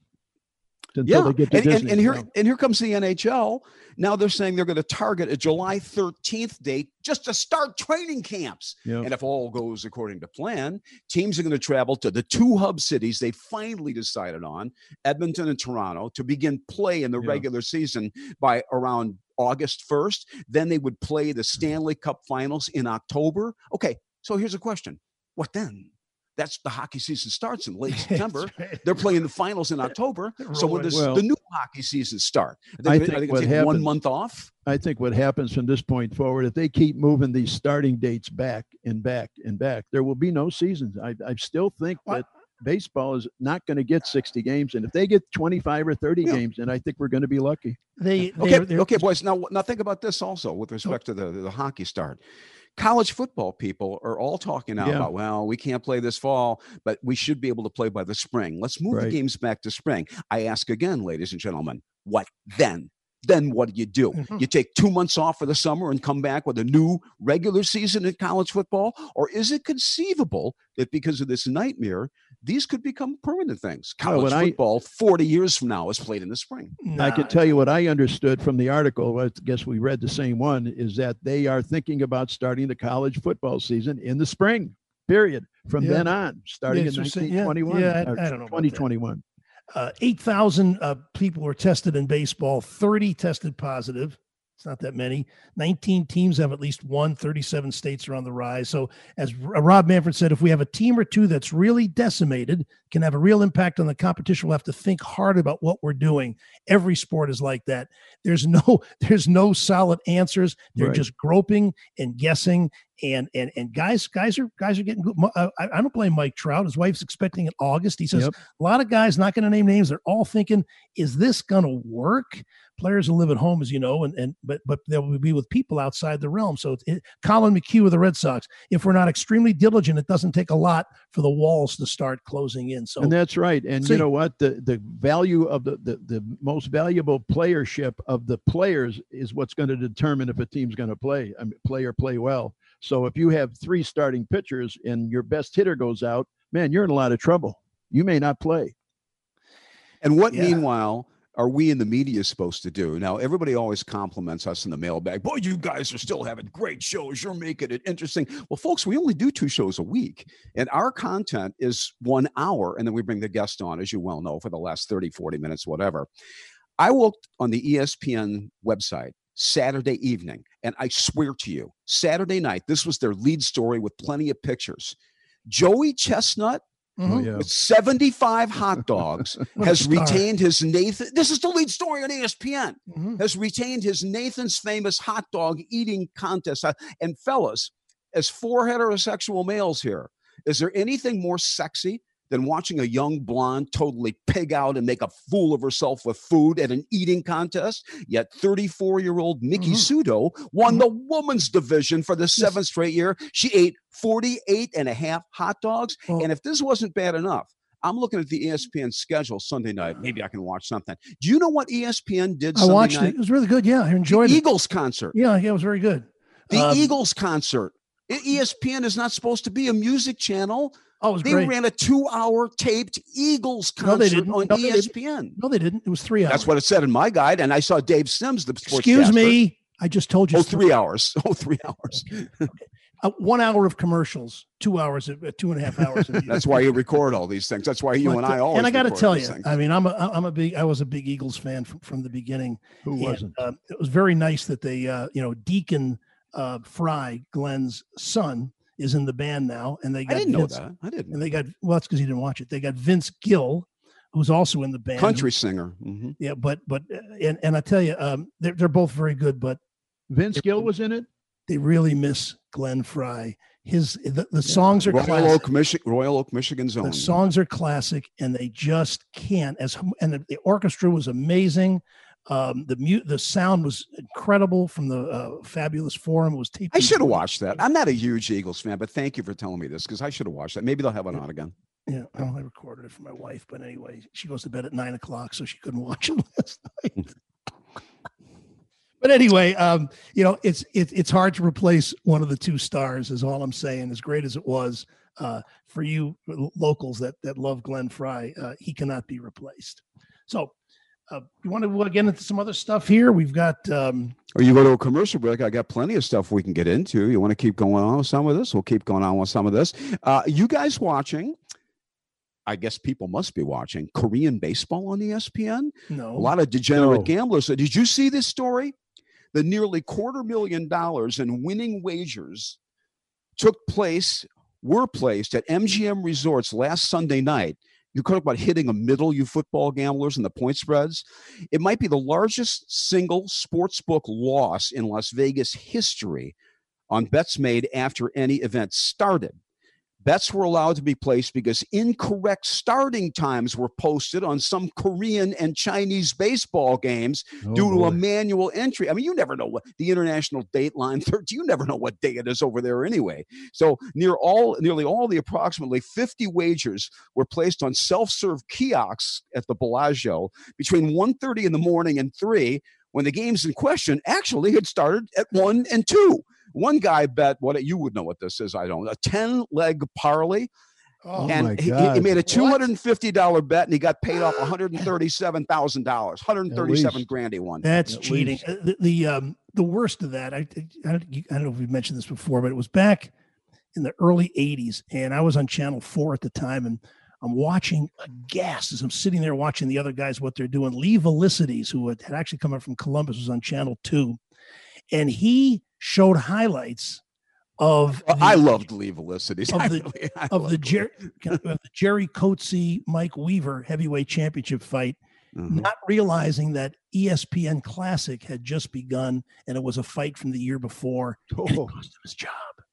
Yeah, they get to and, Disney, and, and here so. and here comes the N H L. Now they're saying they're going to target a July thirteenth date just to start training camps. Yep. And if all goes according to plan, teams are going to travel to the two hub cities they finally decided on, Edmonton and Toronto, to begin play in the yeah. regular season by around August first. Then they would play the Stanley Cup Finals in October. Okay, so here's a question: what then? That's the hockey season starts in late September. Right. They're playing the finals in October. So when does well, the new hockey season start? Are they, I are think they going what to take happens, one month off? I think what happens from this point forward, if they keep moving these starting dates back and back and back, there will be no seasons. I, I still think what? that baseball is not going to get sixty games. And if they get twenty-five or thirty yeah. games, then I think we're going to be lucky. They, they okay, are, they're, okay, boys. Now, now think about this also with respect to the, the hockey start. College football people are all talking now yeah. about, well, we can't play this fall, but we should be able to play by the spring. Let's move right. the games back to spring. I ask again, ladies and gentlemen, what then? Then what do you do? Mm-hmm. You take two months off for the summer and come back with a new regular season in college football? Or is it conceivable that because of this nightmare, these could become permanent things? College well, football I, forty years from now is played in the spring. Nah. I can tell you what I understood from the article. I guess we read the same one, is that they are thinking about starting the college football season in the spring, period. From yeah. then on, starting yeah, in nineteen twenty-one. Yeah, yeah I, I don't know. twenty twenty-one. Uh, eight thousand uh, people were tested in baseball, thirty tested positive. It's not that many. nineteen teams have at least one, thirty-seven states are on the rise. So as Rob Manfred said, if we have a team or two that's really decimated, can have a real impact on the competition, we'll have to think hard about what we're doing. Every sport is like that. There's no, there's no solid answers. They're right. just groping and guessing. And and and guys, guys are guys are getting good. Uh, I, I don't blame Mike Trout. His wife's expecting in August. He says Yep. a lot of guys, not going to name names, they're all thinking, "Is this going to work?" Players will live at home, as you know, and and but but they'll be with people outside the realm. So it, Colin McHugh of the Red Sox. If we're not extremely diligent, it doesn't take a lot for the walls to start closing in. So and that's right. And so, you know what? The the value of the, the the most valuable playership of the players is what's going to determine if a team's going to play. I mean, play or play well. So if you have three starting pitchers and your best hitter goes out, man, you're in a lot of trouble. You may not play. And what, Yeah. meanwhile, are we in the media supposed to do? Now, everybody always compliments us in the mailbag. Boy, you guys are still having great shows. You're making it interesting. Well, folks, we only do two shows a week, and our content is one hour, and then we bring the guest on, as you well know, for the last thirty, forty minutes, whatever. I looked on the E S P N website Saturday evening, and I swear to you, Saturday night, this was their lead story with plenty of pictures. Joey Chestnut, mhm. Oh, yeah. with seventy-five hot dogs, What a has star. retained his Nathan. This is the lead story on E S P N. Mhm. Has retained his Nathan's famous hot dog eating contest. Uh, And fellas, as four heterosexual males here, is there anything more sexy than watching a young blonde totally pig out and make a fool of herself with food at an eating contest? Yet thirty-four-year-old Mickey Mhm. Sudo won the women's division for the seventh straight year. She ate forty-eight and a half hot dogs. Well- And if this wasn't bad enough, I'm looking at the E S P N schedule Sunday night. Maybe I can watch something. Do you know what E S P N did I Sunday watched night? it. It was really good. Yeah, I enjoyed The it. Eagles concert. Yeah, yeah, it was very good. The Um, Eagles concert. E- ESPN is not supposed to be a music channel. Oh, it was They great. ran a two-hour taped Eagles No, they concert didn't. on No, they E S P N. No, they didn't. It was three hours. That's what it said in my guide, and I saw Dave Sims, the sportscaster. Excuse me. I just told you. Oh, it's three hours. Oh, three hours. Uh, one hour of commercials, two hours, of, uh, two and a half hours. Of That's why you record all these things. That's why you But, and I uh, always. And I got to record tell these you, things. I mean, I'm a, I'm a big, I was a big Eagles fan from, from the beginning. Who And, wasn't? uh, it was very nice that they, uh, you know, Deacon uh, Fry, Glenn's son, is in the band now, and they I got didn't know Vince, that. I didn't. and they got well, that's because he didn't watch it. They got Vince Gill, who's also in the band. Country singer. hmm Yeah, but but uh, and and I tell you, um, they're they're both very good, but Vince Gill was in it? they really miss Glenn Fry. His the, the songs are Royal classic. Oak, Michigan. Royal Oak, Michigan's own. The songs are classic, and they just can't. As and the, the orchestra was amazing. Um, the mute, the sound was incredible from the uh, Fabulous Forum. It was taped. I in- should have watched that. I'm not a huge Eagles fan, but thank you for telling me this because I should have watched that. Maybe they'll have it on again. Yeah, well, I recorded it for my wife, but anyway, she goes to bed at nine o'clock, so she couldn't watch it last night. But anyway, um, you know, it's it, it's hard to replace one of the two stars. Is all I'm saying. As great as it was uh, for you locals that that love Glenn Fry, uh, he cannot be replaced. So, uh, you want to get into some other stuff here? We've got. Um, Or you go to a commercial break. I got plenty of stuff we can get into. You want to keep going on with some of this? We'll keep going on with some of this. Uh, you guys watching? I guess people must be watching Korean baseball on E S P N. no, A lot of degenerate No. gamblers. Did you see this story? The nearly quarter million dollars in winning wagers took place, were placed at M G M Resorts last Sunday night. You talk about hitting a middle, you football gamblers, and the point spreads. It might be the largest single sportsbook loss in Las Vegas history on bets made after any event started. Bets were allowed to be placed because incorrect starting times were posted on some Korean and Chinese baseball games Oh, due to boy. a manual entry. I mean, you never know what the international date line thirty. You never know what day it is over there anyway. So near all, nearly all the approximately fifty wagers were placed on self-serve kiosks at the Bellagio between one thirty in the morning and three, when the games in question actually had started at one and two. One guy bet what you would know what this is. I don't. A ten leg parlay. oh, my And he, he God. made a two hundred fifty dollars bet, and he got paid off one hundred thirty-seven thousand dollars. one hundred thirty-seven least. grand he won. that's At cheating. least. Uh, The the, um, the worst of that, I I don't, you- I don't know if we've mentioned this before, but it was back in the early eighties, and I was on Channel Four at the time, and I'm watching aghast as I'm sitting there watching the other guys what they're doing. Lee Velicities, who had, had actually come up from Columbus, was on Channel Two, and he showed highlights of Well, the- I loved Lee Velicities. of I the- really- I of the loved Jer- of the Jerry Coetzee Mike Weaver heavyweight championship fight, Lee. Mhm. not realizing that E S P N Classic had just begun and it was a fight from the year before, and it Oh, cost him his job.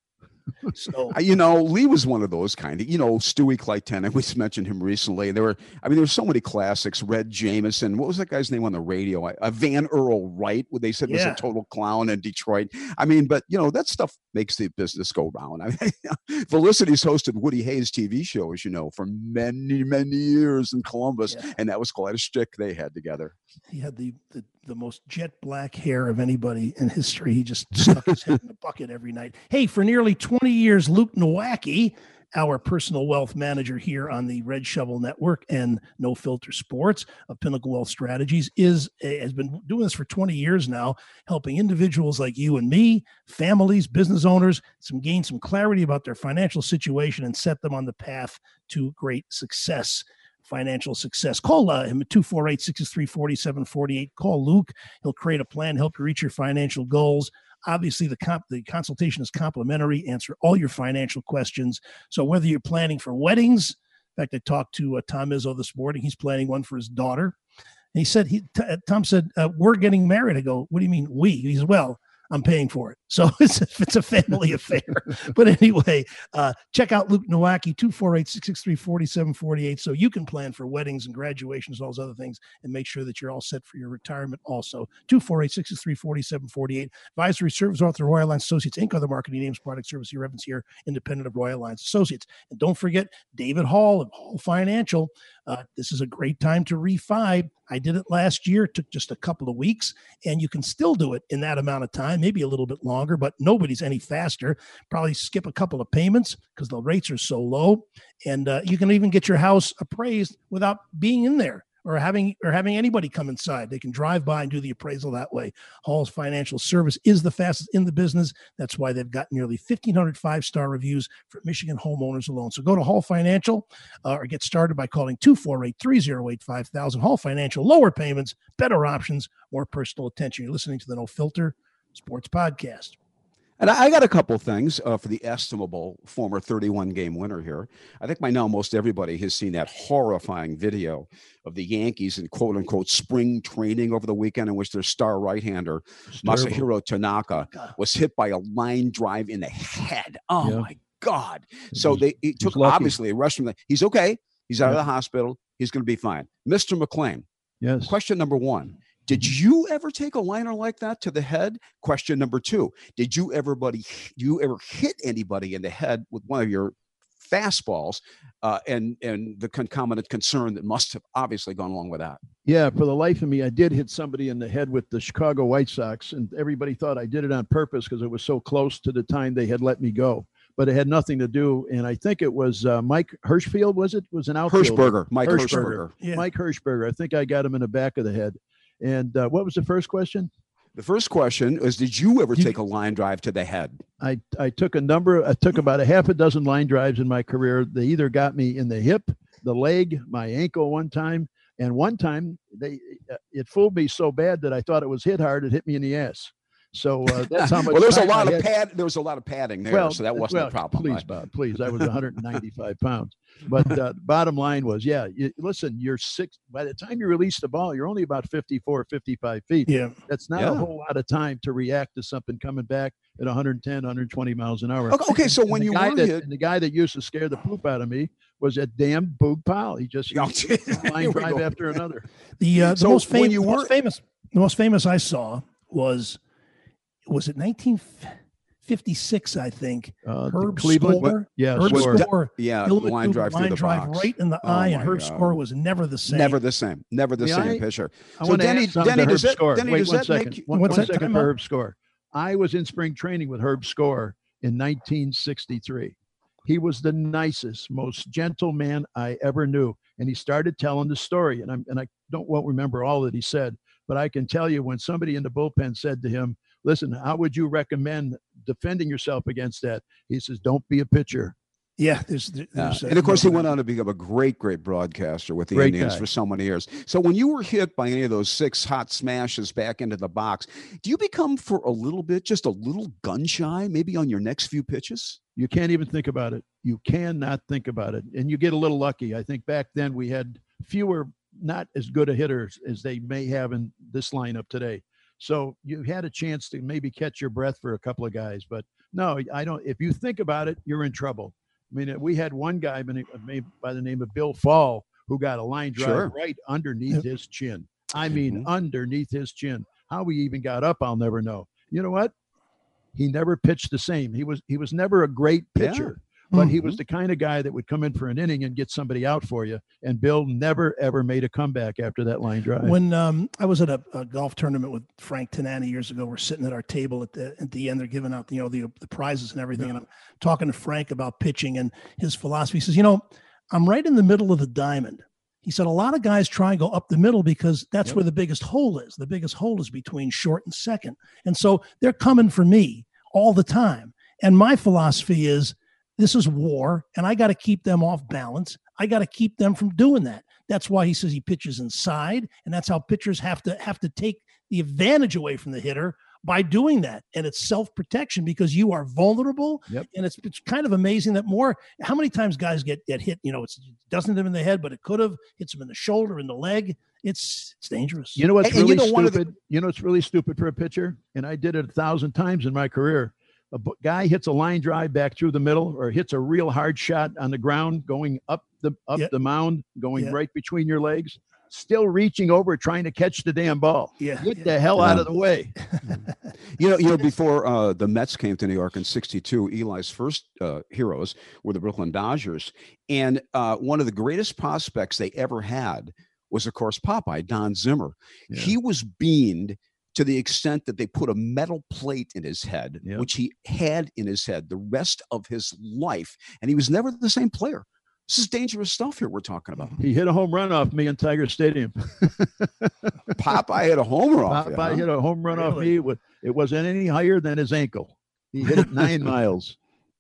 So, Uh, You know, Lee was one of those kind of, you know, Stewie Clayton. We mentioned him recently. There were, I mean, there were so many classics. Red Jameson. What was that guy's name on the radio? Uh, Van Earl Wright, what they said was yeah. a total clown in Detroit. I mean, but, you know, that stuff makes the business go round. I mean, Felicity's hosted Woody Hayes T V shows, you know, for many, many years in Columbus. Yeah. And that was quite a shtick they had together. He had the, the, the most jet black hair of anybody in history. He just stuck his head in the bucket every night. Hey, for nearly twenty years, Luke Nowacki, our personal wealth manager here on the Red Shovel Network and No Filter Sports of Pinnacle Wealth Strategies, is has been doing this for twenty years now, helping individuals like you and me, families, business owners, some gain some clarity about their financial situation and set them on the path to great success. Financial success. Call uh, him at two four eight, six three, four seven four eight. Call Luke. He'll create a plan, help you reach your financial goals. Obviously, the comp- the consultation is complimentary, answer all your financial questions. So whether you're planning for weddings, in fact, I talked to uh, Tom Izzo this morning. He's planning one for his daughter. And he said, he, t- Tom said, uh, we're getting married. I go, what do you mean we? He said, well, I'm paying for it. So it's, it's a family affair. But anyway, uh, check out Luke Nowacki, two four eight, six six three, four seven four eight, so you can plan for weddings and graduations and all those other things and make sure that you're all set for your retirement also. two four eight, six six three, four seven four eight. Advisory service author Royal Alliance Associates, Incorporated. Other marketing names, product service here, Evans here, independent of Royal Alliance Associates. And don't forget David Hall of Hall Financial. Uh, this is a great time to refi. I did it last year. It took just a couple of weeks, and you can still do it in that amount of time, maybe a little bit longer, but nobody's any faster. Probably skip a couple of payments because the rates are so low. And uh, you can even get your house appraised without being in there or having or having anybody come inside. They can drive by and do the appraisal that way. Hall's Financial Service is the fastest in the business. That's why they've got nearly fifteen hundred five-star reviews for Michigan homeowners alone. So go to Hall Financial uh, or get started by calling two four eight, three oh eight, five thousand. Hall Financial, lower payments, better options, more personal attention. You're listening to the No Filter Sports Podcast. And I got a couple things uh, for the estimable former thirty-one game winner here. I think by now most everybody has seen that horrifying video of the Yankees in quote unquote spring training over the weekend in which their star right-hander, Masahiro Tanaka, was hit by a line drive in the head. Oh yeah. My God. So they it took obviously a rush from the, he's okay. He's out yeah. of the hospital. He's going to be fine. Mister McClain. Yes. Question number one. Did you ever take a liner like that to the head? Question number two, did you ever, buddy, you ever hit anybody in the head with one of your fastballs uh, and, and the concomitant concern that must have obviously gone along with that? Yeah, for the life of me, I did hit somebody in the head with the Chicago White Sox, and everybody thought I did it on purpose because it was so close to the time they had let me go. But it had nothing to do, and I think it was uh, Mike Hirschfield, was it? Was an outfielder. Hirschberger, Mike Hirschberger. Hirschberger. Yeah. Mike Hirschberger. I think I got him in the back of the head. And uh, what was the first question? The first question is, did you ever take a line drive to the head? I, I took a number, I took about a half a dozen line drives in my career. They either got me in the hip, the leg, my ankle one time. And one time they, it fooled me so bad that I thought it was hit hard. It hit me in the ass. So uh, that's how much. Well, there's a lot of pad. There was a lot of padding there, well, so that wasn't well, a problem. Please, right? Bob, please. I was one hundred ninety-five pounds. But uh, bottom line was, yeah. You, listen, you're six. By the time you release the ball, you're only about fifty-four, fifty-five feet. Yeah, that's not yeah. a whole lot of time to react to something coming back at one hundred ten, one hundred twenty miles an hour. Okay, okay so and when you guy were that, hit, and the guy that used to scare the poop out of me was that damn Boog Powell. He just used line drive go. after another. The uh, the so most famous, you the were most famous, the most famous I saw was. Was it nineteen fifty-six, I think? Uh, Herb Cleveland, Score. Yeah, Herb Score. Score. Yeah, Bill line McDougal, drive through line the drive box. right in the Oh eye, and Herb God. Score was never the same. Never the same. Never the May same I, pitcher. I so Denny, Denny, does that, Score. Denny, Wait does one that second. make One, What's one that second time for out? Herb Score. I was in spring training with Herb Score in nineteen sixty-three. He was the nicest, most gentle man I ever knew. And he started telling the story. And, I'm, and I don't won't remember all that he said, but I can tell you when somebody in the bullpen said to him, listen, how would you recommend defending yourself against that? He says, don't be a pitcher. Yeah. There's, there's uh, uh, and of course, he went on to become a great, great broadcaster with the Great Indians guy. for so many years. So when you were hit by any of those six hot smashes back into the box, do you become for a little bit, just a little gun shy, maybe on your next few pitches? You can't even think about it. You cannot think about it. And you get a little lucky. I think back then we had fewer, not as good a hitters as they may have in this lineup today. So you had a chance to maybe catch your breath for a couple of guys. But no, I don't. If you think about it, you're in trouble. I mean, we had one guy by the name of Bill Fall who got a line drive Sure. right underneath yep. his chin. I mean, mm-hmm. underneath his chin. How he even got up, I'll never know. You know what? He never pitched the same. He was he was never a great pitcher, yeah. but mm-hmm. he was the kind of guy that would come in for an inning and get somebody out for you. And Bill never, ever made a comeback after that line drive. When um, I was at a, a golf tournament with Frank Tanani years ago, we're sitting at our table at the at the end. They're giving out, you know, the, the prizes and everything. Yeah. And I'm talking to Frank about pitching and his philosophy. He says, you know, I'm right in the middle of the diamond. He said, a lot of guys try and go up the middle because that's yep. where the biggest hole is. The biggest hole is between short and second. And so they're coming for me all the time. And my philosophy is this is war, and I got to keep them off balance. I got to keep them from doing that. That's why he says he pitches inside, and that's how pitchers have to have to take the advantage away from the hitter by doing that. And it's self-protection because you are vulnerable. Yep. And it's it's kind of amazing that more, how many times guys get, get hit, you know, it's, it doesn't hit them in the head, but it could have, hits them in the shoulder, in the leg. It's it's dangerous. You know what's and, really and you know, stupid? The- you know what's really stupid for a pitcher? And I did it a thousand times in my career. A b- guy hits a line drive back through the middle or hits a real hard shot on the ground going up the up yep. the mound, going yep. right between your legs. Still reaching over, trying to catch the damn ball. Yeah, Get yeah. the hell yeah. out of the way. You know, you know, before uh, the Mets came to New York in sixty-two, Eli's first uh, heroes were the Brooklyn Dodgers. And uh, one of the greatest prospects they ever had was, of course, Popeye, Don Zimmer. Yeah. He was beamed to the extent that they put a metal plate in his head, yeah. which he had in his head the rest of his life. And he was never the same player. This is dangerous stuff here we're talking about. He hit a home run off me in Tiger Stadium. Popeye hit a homer off Popeye you, hit huh? a home run Really? off me. It, was, it wasn't any higher than his ankle. He hit it nine miles.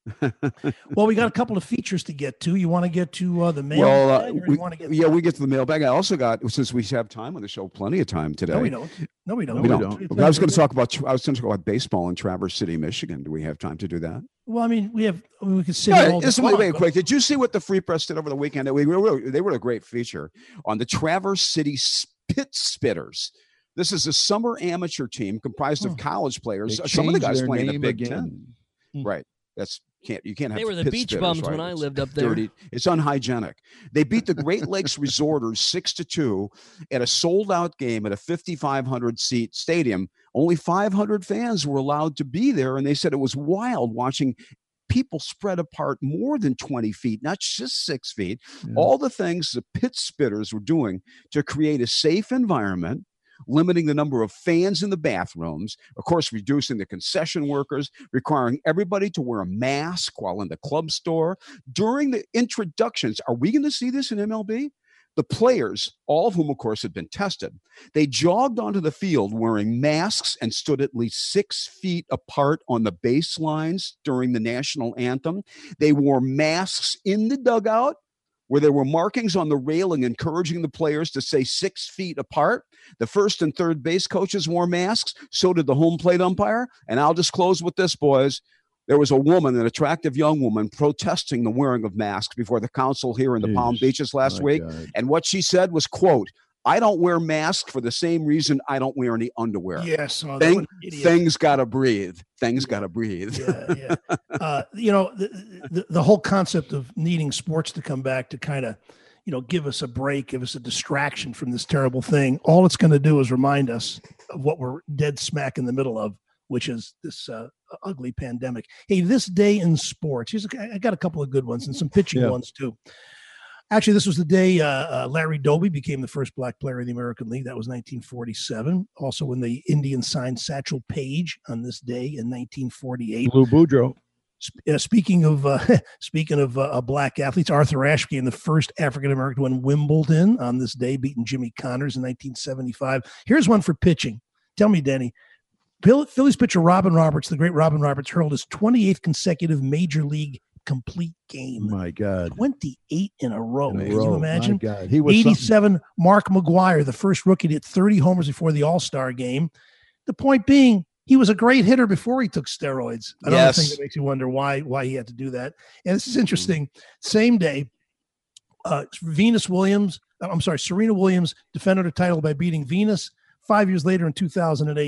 Well, we got a couple of features to get to. You want to get to uh, the mail? Well, uh, bag, or we, you want to get yeah, we get to the mailbag. I also got, since we have time on the show, plenty of time today. No, we don't. No, we don't. We No, don't. we don't. I was going to talk about. I was going to talk about baseball in Traverse City, Michigan. Do we have time to do that? Well, I mean, we have. We could sit Yeah, here all just day wait, long, wait, but- quick. Did you see what the Free Press did over the weekend? We were, they were a great feature on the Traverse City Spit Spitters. This is a summer amateur team comprised of Hmm. college players. They Some of the changed guys their playing the name Big again. Ten. Right. That's can't you can't have They were the pit beach spitters, bums right? when I It's lived up there. dirty. It's unhygienic. They beat the Great Lakes Resorters six to two at a sold out game at a fifty-five hundred seat stadium. Only five hundred fans were allowed to be there, and they said it was wild watching people spread apart more than twenty feet, not just six feet. Yeah. All the things the pit spitters were doing to create a safe environment, limiting the number of fans in the bathrooms, of course, reducing the concession workers, requiring everybody to wear a mask while in the club store. During the introductions, are we going to see this in M L B? The players, all of whom, of course, had been tested, they jogged onto the field wearing masks and stood at least six feet apart on the baselines during the national anthem. They wore masks in the dugout, where there were markings on the railing encouraging the players to stay six feet apart. The first and third base coaches wore masks. So did the home plate umpire. And I'll just close with this, boys. There was a woman, an attractive young woman, protesting the wearing of masks before the council here in the Jeez. Palm Beaches last My week. God. And what she said was, quote, I don't wear masks for the same reason I don't wear any underwear. Yes. Oh, Thing, what an idiot. things got to breathe. Things got to breathe. Yeah, yeah. Uh, you know, the, the the whole concept of needing sports to come back to kind of, you know, give us a break, give us a distraction from this terrible thing. All it's going to do is remind us of what we're dead smack in the middle of, which is this uh, ugly pandemic. Hey, this day in sports. Here's a, I got a couple of good ones and some pitching Yeah. ones too. Actually, this was the day uh, uh, Larry Doby became the first black player in the American League. That was nineteen forty-seven. Also, when the Indians signed Satchel Paige on this day in nineteen forty-eight. Lou Boudreaux. Sp- uh, speaking of uh, speaking of uh, black athletes, Arthur Ashe became the first African American to win Wimbledon on this day, beating Jimmy Connors in nineteen seventy-five. Here's one for pitching. Tell me, Denny. Phil- Phillies pitcher Robin Roberts, the great Robin Roberts, hurled his twenty-eighth consecutive major league complete game. My God. twenty-eight in a row. In a Can row. you imagine? My God. He was something. eighty-seven, Mark McGuire, the first rookie to hit thirty homers before the All-Star game. The point being, he was a great hitter before he took steroids. Another Yes. thing that makes you wonder why why he had to do that. And this is interesting. Same day, uh, Venus Williams, I'm sorry, Serena Williams defended her title by beating Venus. Five years later in two thousand eight,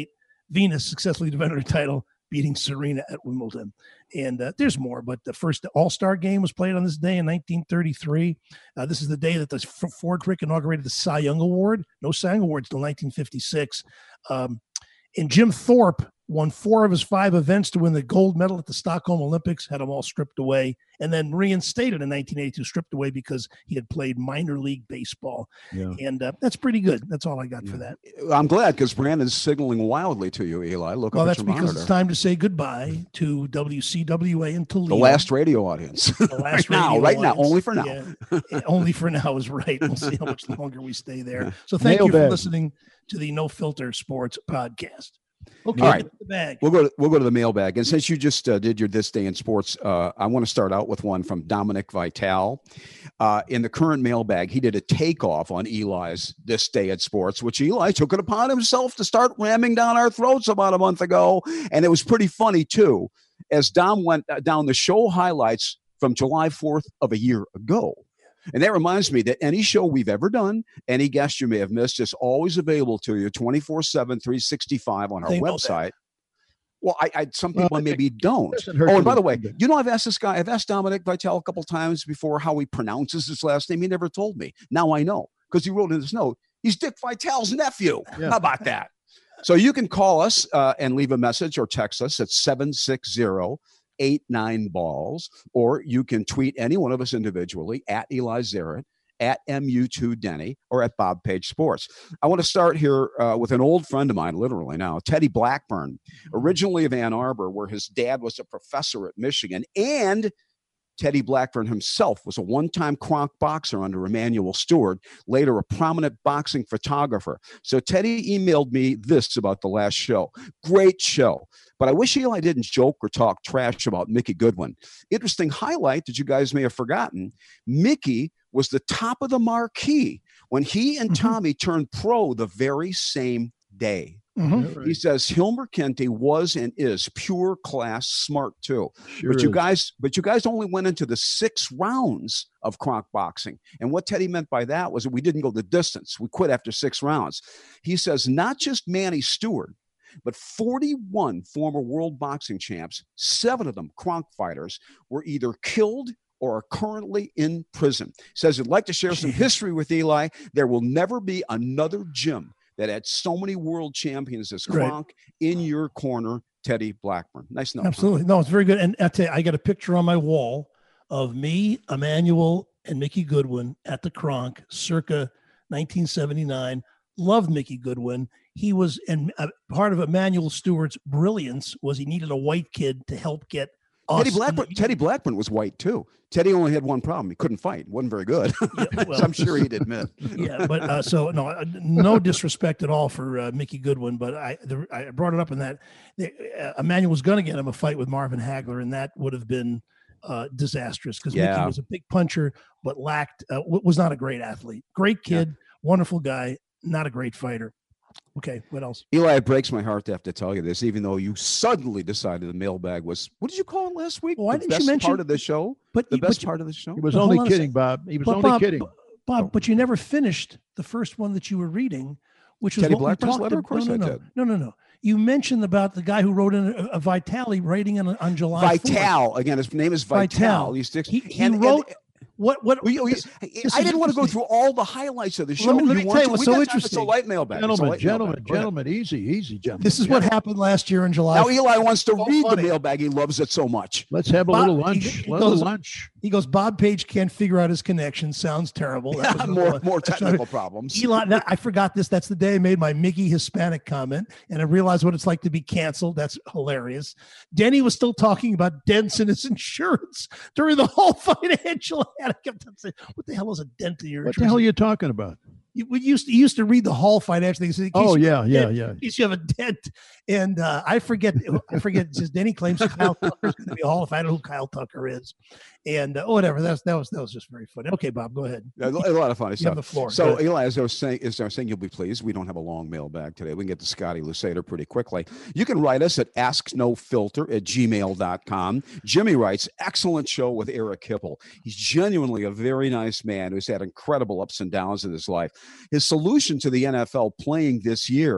Venus successfully defended her title, beating Serena at Wimbledon. And uh, there's more, but the first All-Star game was played on this day in nineteen thirty-three. Uh, this is the day that the Ford Frick inaugurated the Cy Young Award. No Cy Young Awards till nineteen fifty-six. Um, and Jim Thorpe won four of his five events to win the gold medal at the Stockholm Olympics, had them all stripped away, and then reinstated in nineteen eighty-two, stripped away because he had played minor league baseball. Yeah. And uh, that's pretty good. That's all I got yeah. for that. I'm glad, because Brandon's signaling wildly to you, Eli. Look well, up that's at your because monitor. It's time to say goodbye to W C W A in Toledo. The last radio audience. The last right now, radio right audience. now, only for now. Yeah. Only for now is right. We'll see how much longer we stay there. So thank Nail you for bag. listening to the No Filter Sports Podcast. Okay, all right. The bag. We'll go to we'll go to the mailbag. And since you just uh, did your This Day in Sports, uh, I want to start out with one from Dominic Vital. Uh, in the current mailbag, he did a takeoff on Eli's This Day in Sports, which Eli took it upon himself to start ramming down our throats about a month ago. And it was pretty funny, too, as Dom went down the show highlights from July fourth of a year ago. And that reminds me that any show we've ever done, any guest you may have missed, is always available to you twenty-four seven, three sixty-five on our They know website. that. Well, I, I some people Well, maybe don't. doesn't hurt Oh, to and by the way, remember. you know, I've asked this guy, I've asked Dominic Vital a couple times before how he pronounces his last name. He never told me. Now I know, because he wrote in his note, he's Dick Vitale's nephew. Yeah. How about that? So you can call us uh, and leave a message or text us at seven six zero, eight nine balls, or you can tweet any one of us individually at Eli Zaret, at M U two Denny, or at Bob Page Sports. I want to start here uh, with an old friend of mine, literally now, Teddy Blackburn, originally of Ann Arbor, where his dad was a professor at Michigan, and Teddy Blackburn himself was a one-time Kronk boxer under Emanuel Stewart, later a prominent boxing photographer. So Teddy emailed me this about the last show. Great show, but I wish Eli didn't joke or talk trash about Mickey Goodwin. Interesting highlight that you guys may have forgotten. Mickey was the top of the marquee when he and Mm-hmm. Tommy turned pro the very same day. Mm-hmm. He says Hilmer Kente was and is pure class smart too. Sure but you is. guys, but you guys only went into the six rounds of Kronk boxing. And what Teddy meant by that was that we didn't go the distance. We quit after six rounds. He says not just Manny Stewart, but forty-one former world boxing champs, seven of them Kronk fighters, were either killed or are currently in prison. Says he'd like to share some history with Eli. There will never be another gym that had so many world champions as Right. Kronk in your corner, Teddy Blackburn. Nice note. Absolutely. No, it's very good. And I tell you, I got a picture on my wall of me, Emanuel, and Mickey Goodwin at the Kronk circa nineteen seventy-nine. Loved Mickey Goodwin. He was, and uh, part of Emanuel Stewart's brilliance was he needed a white kid to help get us. Teddy in the- Blackburn, Teddy Blackburn was white too. Teddy only had one problem. He couldn't fight. Wasn't very good. Yeah, As well- I'm sure he'd admit. yeah, but uh, so no, uh, no disrespect at all for uh, Mickey Goodwin, but I the, I brought it up in that the, uh, Emmanuel was going to get him a fight with Marvin Hagler, and that would have been uh, disastrous because Yeah. Mickey was a big puncher, but lacked uh, w- was not a great athlete. Great kid, wonderful guy, not a great fighter. Okay, what else? Eli, it breaks my heart to have to tell you this, even though you suddenly decided the mailbag was, what did you call it last week? Why the didn't you best mention- part of the show? But The but best you- part of the show? He was But only hold on a kidding, sec. Bob. He was but only Bob, kidding. B- Bob, but you never finished the first one that you were reading, which was Teddy what we Blackburn's talked letter? about. Of course no, I no, no, did. no, no, no. You mentioned about the guy who wrote in a, a Vitale writing on, on July fourth. Vital. Again, his name is Vital. Vital. He sticks. He, he and- and- wrote what what we- we- this- this I is didn't want to go interesting. through all the highlights of the show. Let me- let me want tell you to? what's We so got time. It's a interesting. light mailbag. It's a Gentlemen, light gentlemen, mailbag. Go ahead. gentlemen, easy, easy, gentlemen. This is what happened last year in July. Now Eli wants to So read funny. the mailbag. He loves it so much. Let's have a Bob- little he- lunch. he little goes- lunch. He goes, Bob Page can't figure out his connection. Sounds terrible. That was more one. more That's technical not- problems. Eli, that, I forgot this. That's the day I made my Mickey Hispanic comment, and I realized what it's like to be canceled. That's hilarious. Denny was still talking about dents in his insurance during the whole financial. And I kept on saying, "What the hell is a dent in your What the insurance?" hell are you talking about? You, we used to, you used to read the Hall financial things. in case Oh, you yeah, have a yeah, dent- yeah. In case you have a dent, and uh, I forget. I forget. It says Denny claims Kyle Tucker is going to be a Hall. If I don't know who Kyle Tucker is, and uh, whatever. That's that was that was just very funny. Okay, Bob, go ahead. A lot of funny You have the stuff. floor. Go So, ahead. Eli, as I was saying, as I was saying, you'll be pleased. We don't have a long mailbag today. We can get to Scotty Lusader pretty quickly. You can write us at asknofilter at gmail dot com. Jimmy writes, excellent show with Eric Hipple. He's genuinely a very nice man who's had incredible ups and downs in his life. His solution to the N F L playing this year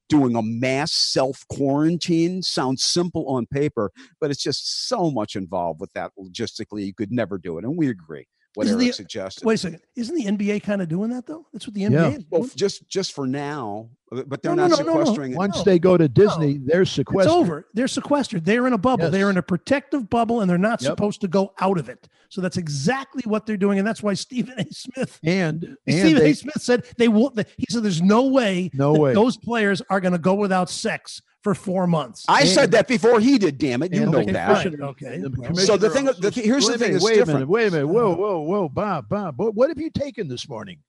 doing a mass self-quarantine sounds simple on paper, but it's just so much involved with that logistically. You could never do it. And we agree. What Isn't Eric the- suggested. Wait a second. Isn't the N B A kind of doing that, though? That's what the N B A Yeah. is Well, doing. just just for now, but they're No, not no, no, no, no. sequestering it. Once No. they go to Disney, they're sequestered. It's over. They're sequestered. They're in a bubble. Yes. They're in a protective bubble, and they're not Yep. supposed to go out of it. So that's exactly what they're doing, and that's why Stephen A. Smith. And, and Stephen they, A. Smith said they will. He said there's no way. No that way. those players are going to go without sex for four months. I And- said that before he did. Damn it, you and know the that. Fine. Okay. the Well, commissioner So the thing- also- the thing- here's the wait a thing minute, that's wait a different. minute, wait a minute. Whoa, whoa, whoa, Bob, Bob. What, what have you taken this morning?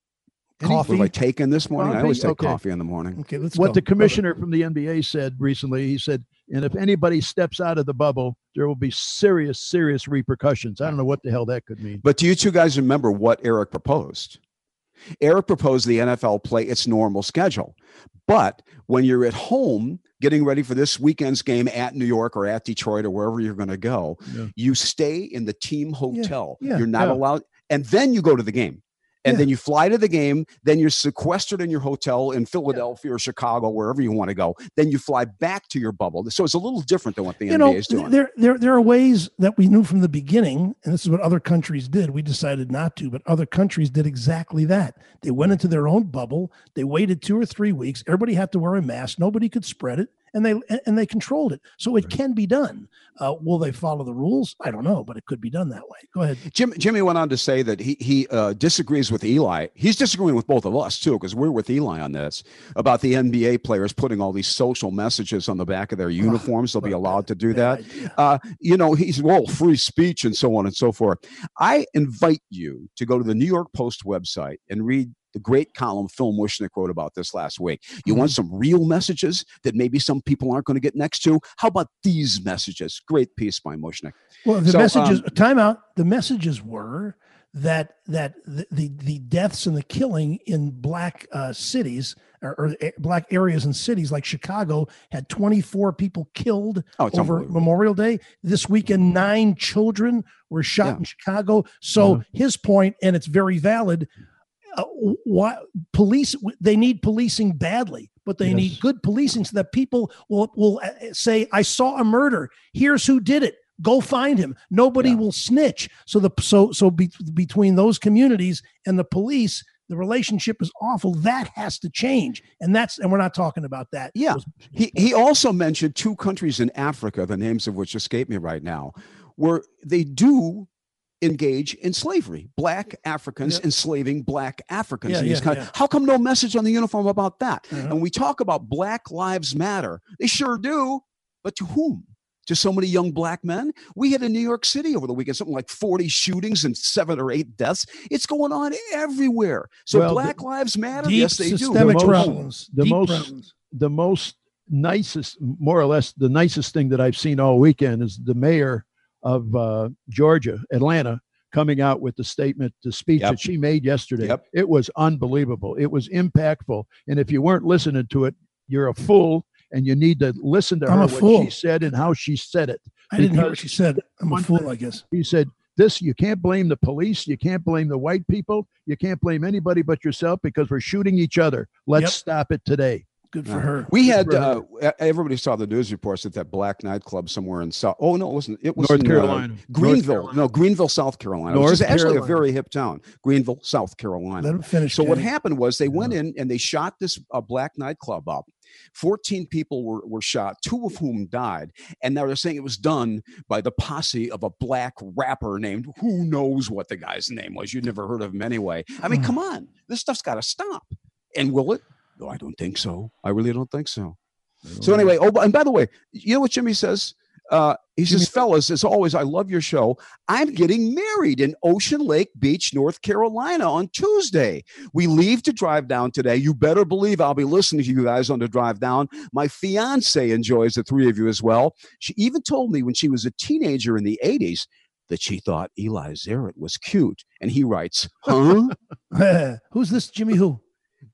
Any- What have I taken this morning? I Coffee? always take Okay. coffee in the morning. Okay, let's What go. the commissioner from the N B A said recently, he said, and if anybody steps out of the bubble, there will be serious, serious repercussions. I don't know what the hell that could mean. But do you two guys remember what Eric proposed? Eric proposed the N F L play its normal schedule. But when you're at home getting ready for this weekend's game at New York or at Detroit or wherever you're going to go, Yeah. you stay in the team hotel. yeah, you're not yeah. allowed. And then you go to the game. And Yeah. then you fly to the game. Then you're sequestered in your hotel in Philadelphia or Chicago, wherever you want to go. Then you fly back to your bubble. So it's a little different than what the you N B A know, is doing. there, there, there are ways that we knew from the beginning, and this is what other countries did. We decided not to, but other countries did exactly that. They went into their own bubble. They waited two or three weeks. Everybody had to wear a mask. Nobody could spread it, and they and they controlled it. So it can be done. Uh, will they follow the rules? I don't know, but it could be done that way. Go ahead. Jim, Jimmy went on to say that he he uh, disagrees with Eli. He's disagreeing with both of us too, because we're with Eli on this about the N B A players putting all these social messages on the back of their uniforms. They'll be allowed to do that. Uh, you know, he's well, free speech and so on and so forth. I invite you to go to the New York Post website and read the great column Phil Mushnick wrote about this last week. You want some real messages that maybe some people aren't going to get next to? How about these messages? Great piece by Mushnick. Well, the So, messages. um, time out. The messages were that that the the, the deaths and the killing in black uh, cities or, or a- black areas and cities like Chicago had twenty-four people killed Oh, it's over unbelievable. Memorial Day. This weekend, nine children were shot Yeah. in Chicago. So Mhm. his point, and it's very valid. Uh, why police? They need policing badly, but they Yes. need good policing so that people will will uh, say, "I saw a murder. Here's who did it. Go find him." Nobody Yeah. will snitch. So the so so be, between those communities and the police, the relationship is awful. That has to change, and that's and we're not talking about that. Yeah. Those- He he also mentioned two countries in Africa, the names of which escape me right now, where they do engage in slavery. Black Africans Yeah. enslaving black Africans. Yeah, in these yeah, countries. yeah. How come no message on the uniform about that? Uh-huh. And we talk about Black Lives Matter. They sure do, but to whom? To so many young black men? We had in New York City over the weekend something like forty shootings and seven or eight deaths. It's going on everywhere. So Well, Black the- Lives Matter. Deep yes, they do. systemic The most- problems. the Deep most- problems. the most nicest, more or less, the nicest thing that I've seen all weekend is the mayor of uh, Georgia, Atlanta, coming out with the statement, the speech Yep. that she made yesterday. Yep. It was unbelievable. It was impactful. And if you weren't listening to it, you're a fool, and you need to listen to I'm her a what fool. she said and how she said it. I didn't hear what because she said. I'm a one fool, thing- I guess. He said, this, you can't blame the police. You can't blame the white people. You can't blame anybody but yourself because we're shooting each other. Let's Yep. stop it today. Good for Yeah. her. We Good had for uh, e- everybody saw the news reports at that black nightclub somewhere in South. Oh no, it wasn't. It was North in, uh, Carolina. North Greenville. Carolina. No, Greenville, South Carolina. North Which is actually a Carolina. very hip town. Greenville, South Carolina. Let him finish. So what Kenny. happened was they went in and they shot this uh, black nightclub up. fourteen people were, were shot, two of whom died. And now they're saying it was done by the posse of a black rapper named who knows what the guy's name was. You'd never heard of him anyway. I mean, come on. This stuff's got to stop. And will it? No, I don't think so. I really don't think so. So anyway, oh, and by the way, you know what Jimmy says? Uh, he says, fellas, as always, I love your show. I'm getting married in Ocean Lake Beach, North Carolina on Tuesday. We leave to drive down today. You better believe I'll be listening to you guys on the drive down. My fiance enjoys the three of you as well. She even told me when she was a teenager in the eighties that she thought Eli Zaret was cute. And he writes, huh? Who's this Jimmy who?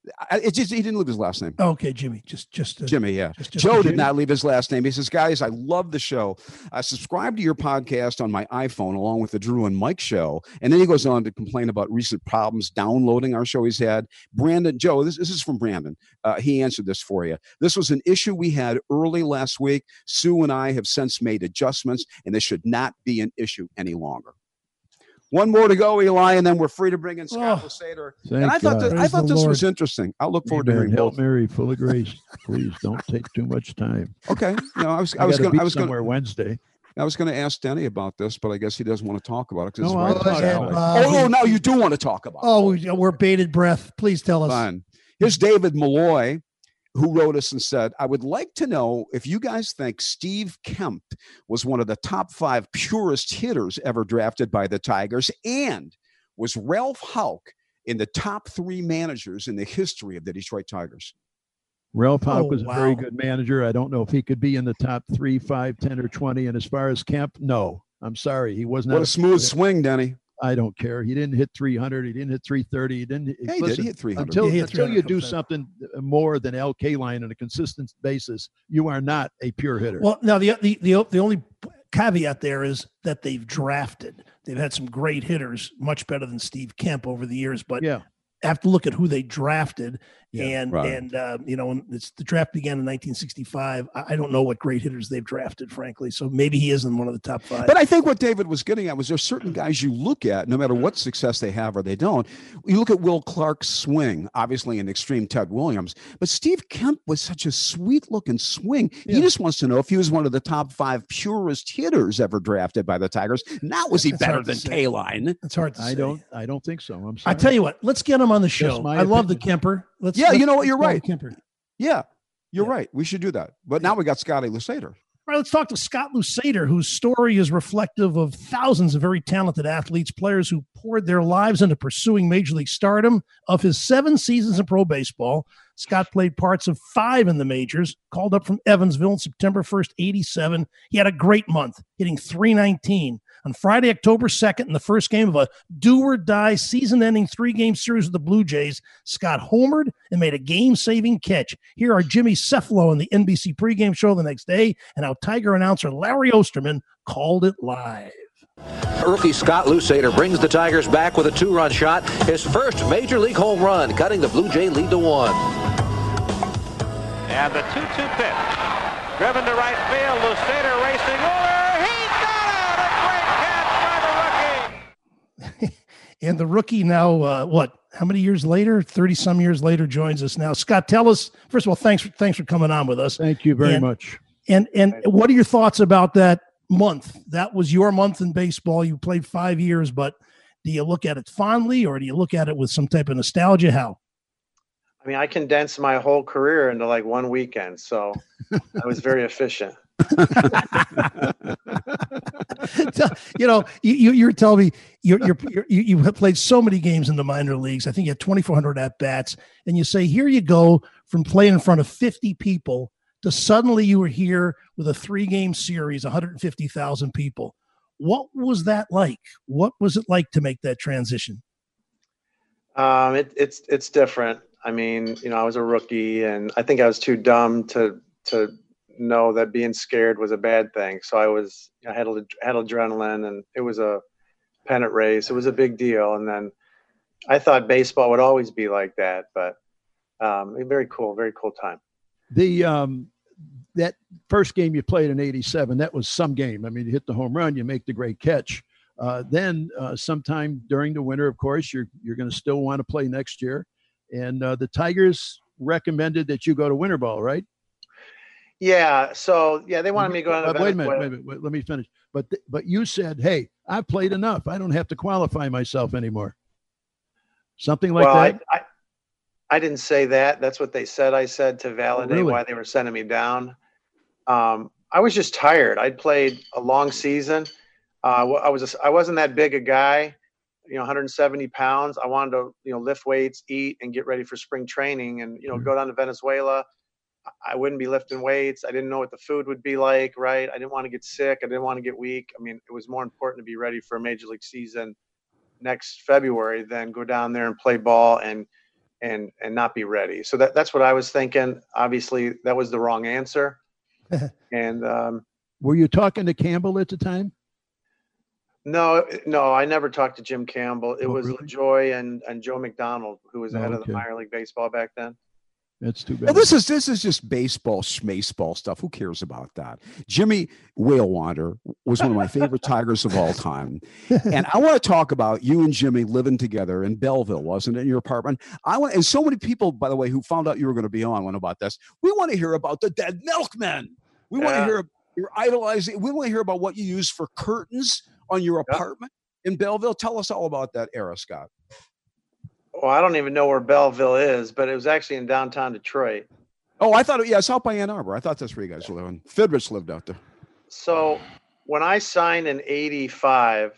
I, it just he didn't leave his last name. Okay, Jimmy. Just just uh, Jimmy, yeah. Just, just Joe Jimmy. did not leave his last name. He says, guys, I love the show. I subscribe to your podcast on my iPhone along with the Drew and Mike show. And then he goes on to complain about recent problems downloading our show he's had. Brandon, Joe, this, this is from Brandon. Uh, he answered this for you. This was an issue we had early last week. Sue and I have since made adjustments, and this should not be an issue any longer. One more to go, Eli, and then we're free to bring in Scott Oh, Lusader. thank And I thought God. that, I thought the this Lord. was interesting. I'll look forward Amen. to hearing Hail both. Mary, full of grace. Please don't take too much time. Okay. No, I was I, I was gotta going be I was going somewhere Wednesday. I was going to ask Denny about this, but I guess he doesn't want to talk about it because No, it's I'll right talk up his about alley. it. Uh, Oh, no, now you do want to talk about it. Oh, we- we're bated breath. Please tell us. Fine. Here's David Malloy, who wrote us and said, I would like to know if you guys think Steve Kemp was one of the top five purest hitters ever drafted by the Tigers, and was Ralph Houck in the top three managers in the history of the Detroit Tigers? Ralph Houck Oh, was a wow. very good manager. I don't know if he could be in the top three, five, ten, or twenty. And as far as Kemp, no. I'm sorry. He was not. What a smooth swing, Denny. I don't care. He didn't hit three hundred. He didn't hit three thirty. He didn't. Yeah, he listen, did. He hit three hundred. Until, Yeah, he hit until you three hundred do sometimes. something more than L K-line on a consistent basis, you are not a pure hitter. Well, now the, the the the only caveat there is that they've drafted. They've had some great hitters, much better than Steve Kemp over the years. But yeah. have to look at who they drafted, Yeah, and right. and uh, you know, and it's the draft began in nineteen sixty-five. I, I don't know what great hitters they've drafted, frankly. So maybe he isn't one of the top five. But I think what David was getting at was there's certain guys you look at, no matter what success they have or they don't. You look at Will Clark's swing, obviously an extreme Ted Williams, but Steve Kemp was such a sweet looking swing. Yeah. He just wants to know if he was one of the top five purest hitters ever drafted by the Tigers. Not was he That's better hard to than say. K-Line. It's hard to I say. don't. I don't think so. I'm sorry. I tell you what, let's get him on the show. my I love the opinion. Kemper. Let's. Yeah, let's- you know what? let's You're call him right. Kemper. Yeah, you're Yeah. right. We should do that. But now we got Scotty Lusader. All right, let's talk to Scott Lusader, whose story is reflective of thousands of very talented athletes, players who poured their lives into pursuing Major League stardom. Of his seven seasons in pro baseball, Scott played parts of five in the majors, called up from Evansville on September first, eighty-seven. He had a great month, hitting three nineteen. On Friday, October second, in the first game of a do-or-die season-ending three-game series with the Blue Jays, Scott homered and made a game-saving catch. Here are Jimmy Cefalo on the N B C pregame show the next day and how Tiger announcer Larry Osterman called it live. Rookie Scott Lusader brings the Tigers back with a two-run shot, his first Major League home run, cutting the Blue Jay lead to one. And the two two pitch, driven to right field, Lusader racing over, he got out, a great catch by the rookie. And the rookie now, uh, what, how many years later? thirty-some years later, joins us now. Scott, tell us, first of all, thanks for, thanks for coming on with us. Thank you very And- much. And and what are your thoughts about that month? That was your month in baseball. You played five years, but do you look at it fondly or do you look at it with some type of nostalgia? How? I mean, I condensed my whole career into like one weekend, so I was very efficient. You know, you, you you're telling me you're, you're, you're you you have played so many games in the minor leagues. I think you had twenty-four hundred at bats, and you say here you go from playing in front of fifty people to suddenly you were here with a three game series, one hundred fifty thousand people. What was that like? What was it like to make that transition? Um, it, it's it's different. I mean, you know, I was a rookie, and I think I was too dumb to to know that being scared was a bad thing. So I was, I had had adrenaline, and it was a pennant race. It was a big deal. And then I thought baseball would always be like that, but um, very cool, very cool time. The um, that first game you played in eighty-seven, that was some game. I mean, you hit the home run, you make the great catch. Uh, then uh, sometime during the winter, of course, you're you're going to still want to play next year. And uh, the Tigers recommended that you go to winter ball, right? Yeah. So yeah, they wanted me to go Uh, on. wait a minute, wait a minute, wait, let me finish. But th- but you said, hey, I've played enough. I don't have to qualify myself anymore. Something like well, that. I, I, I didn't say that. That's what they said. I said to validate really? why they were sending me down. Um, I was just tired. I'd played a long season. Uh, I was a, I wasn't that big a guy, you know, one hundred seventy pounds. I wanted to, you know, lift weights, eat, and get ready for spring training, and you know, Mhm. go down to Venezuela. I wouldn't be lifting weights. I didn't know what the food would be like, right? I didn't want to get sick. I didn't want to get weak. I mean, it was more important to be ready for a major league season next February than go down there and play ball and and and not be ready. So that that's what I was thinking. Obviously, that was the wrong answer. And um, were you talking to Campbell at the time? No, no, I never talked to Jim Campbell. It Oh, was really? LaJoy and and Joe McDonald, who was the Oh, head of okay. the minor league baseball back then. That's too bad. Well, this is this is just baseball, schmaceball stuff. Who cares about that? Jimmy Whalewander was one of my favorite Tigers of all time, and I want to talk about you and Jimmy living together in Belleville, wasn't it, in your apartment? I want, and so many people, by the way, who found out you were going to be on, went about this. We want to hear about the Dead Milkmen. We want to Yeah. hear your idolizing. We want to hear about what you use for curtains on your apartment in Belleville. Tell us all about that era, Scott. Well, I don't even know where Belleville is, but it was actually in downtown Detroit. Oh, I thought, yeah, it's out by Ann Arbor. I thought that's where you guys live. And Fidrich lived out there. So when I signed in eighty-five,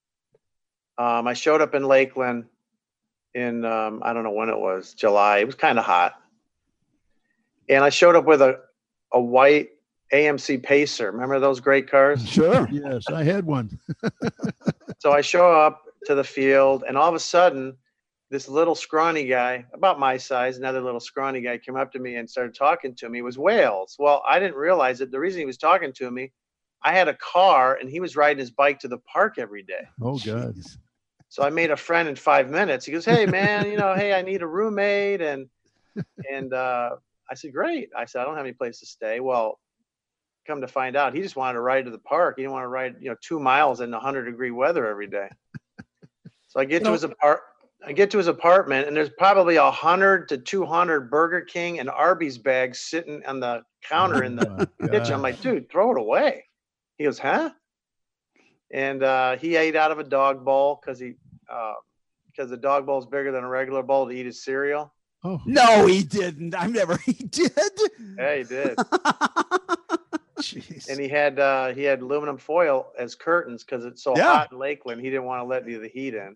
um, I showed up in Lakeland in, um, I don't know when it was, July. It was kind of hot. And I showed up with a, a white A M C Pacer. Remember those great cars? Sure. Yes, I had one. So I show up to the field, and all of a sudden, this little scrawny guy, about my size, another little scrawny guy, came up to me and started talking to me. It was Wales. Well, I didn't realize it. The reason he was talking to me, I had a car, and he was riding his bike to the park every day. Oh, God. So I made a friend in five minutes. He goes, "Hey, man, you know, hey, I need a roommate." And and uh, I said, "Great." I said, "I don't have any place to stay." Well, come to find out, he just wanted to ride to the park. He didn't want to ride, you know, two miles in one hundred degree weather every day. So I get You to know- his apart. I get to his apartment, and there's probably a hundred to two hundred Burger King and Arby's bags sitting on the counter in the Oh, my kitchen. I'm God. like, "Dude, throw it away." He goes, "Huh?" And uh, he ate out of a dog bowl because he uh, because the dog bowl is bigger than a regular bowl to eat his cereal. Oh, No, he didn't. I've never. He did. Yeah, he did. Jeez. And he had uh, he had aluminum foil as curtains because it's so Yeah. hot in Lakeland. He didn't want to let any of the heat in.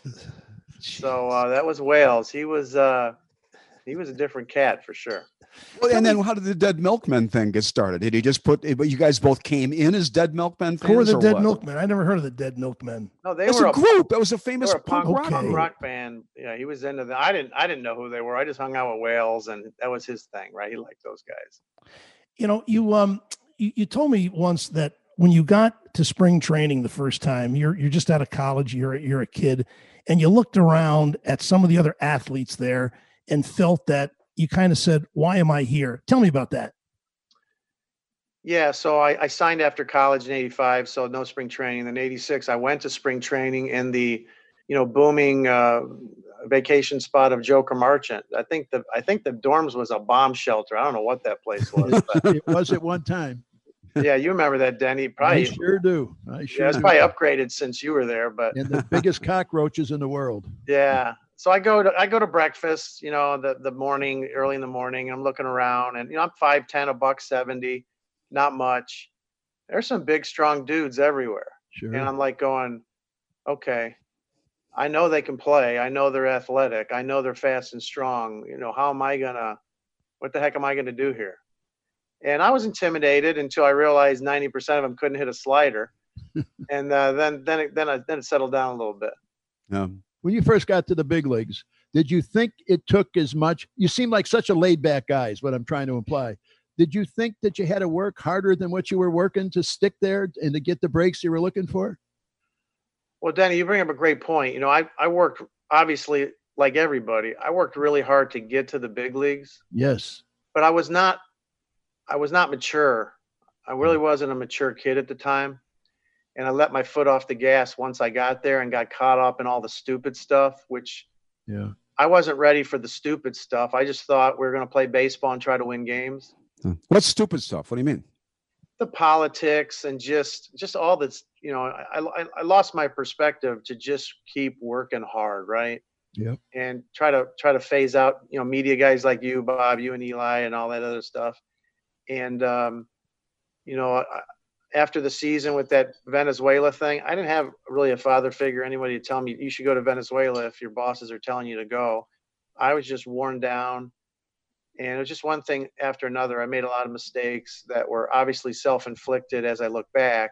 So uh, that was Wales. He was uh, he was a different cat for sure. Well, and then how did the Dead Milkmen thing get started? Did he just put? But you guys both came in as Dead Milkmen fans. Who are the or Dead what? Milkmen? I never heard of the Dead Milkmen. No, they It was were a a, group. That was a they famous were a punk, punk rock Okay. punk group. rock band. Yeah, he was into that. I didn't I didn't know who they were. I just hung out with Wales, and that was his thing, right? He liked those guys. You know, you um, you, you told me once that when you got to spring training the first time, you're you're just out of college, you're you're a kid, and you looked around at some of the other athletes there and felt that you kind of said, "Why am I here?" Tell me about that. Yeah, so I, I signed after college in eighty-five, so no spring training. Then eighty-six, I went to spring training in the, you know, booming uh, vacation spot of Joker Marchant. I think the I think the dorms was a bomb shelter. I don't know what that place was. But it was at one time. yeah, you remember that, Denny? I Probably. sure do. I sure Yeah, it's do. probably upgraded since you were there, but And the biggest cockroaches in the world. yeah. So I go to I go to breakfast, you know, the the morning, early in the morning, and I'm looking around, and you know, I'm five ten, a buck seventy, not much. There's some big, strong dudes everywhere. Sure. And I'm like going, okay, I know they can play. I know they're athletic. I know they're fast and strong. You know, how am I gonna, what the heck am I gonna do here? And I was intimidated until I realized ninety percent of them couldn't hit a slider. and uh, then, then, it, then, I, then it settled down a little bit. Um, When you first got to the big leagues, did you think it took as much? You seem like such a laid back guy, is what I'm trying to imply. Did you think that you had to work harder than what you were working to stick there and to get the breaks you were looking for? Well, Denny, you bring up a great point. You know, I, I worked, obviously, like everybody, I worked really hard to get to the big leagues, Yes. but I was not, I was not mature. I really wasn't a mature kid at the time. And I let my foot off the gas once I got there and got caught up in all the stupid stuff, which Yeah. I wasn't ready for the stupid stuff. I just thought we were going to play baseball and try to win games. What's stupid stuff? What do you mean? The politics and just, just all this, you know, I, I, I lost my perspective to just keep working hard. Right. Yep. And try to, try to phase out, you know, media guys like you, Bob, you and Eli and all that other stuff. And, um, you know, I, after the season with that Venezuela thing, I didn't have really a father figure, anybody to tell me you should go to Venezuela if your bosses are telling you to go. I was just worn down, and it was just one thing after another. I made a lot of mistakes that were obviously self-inflicted as I look back.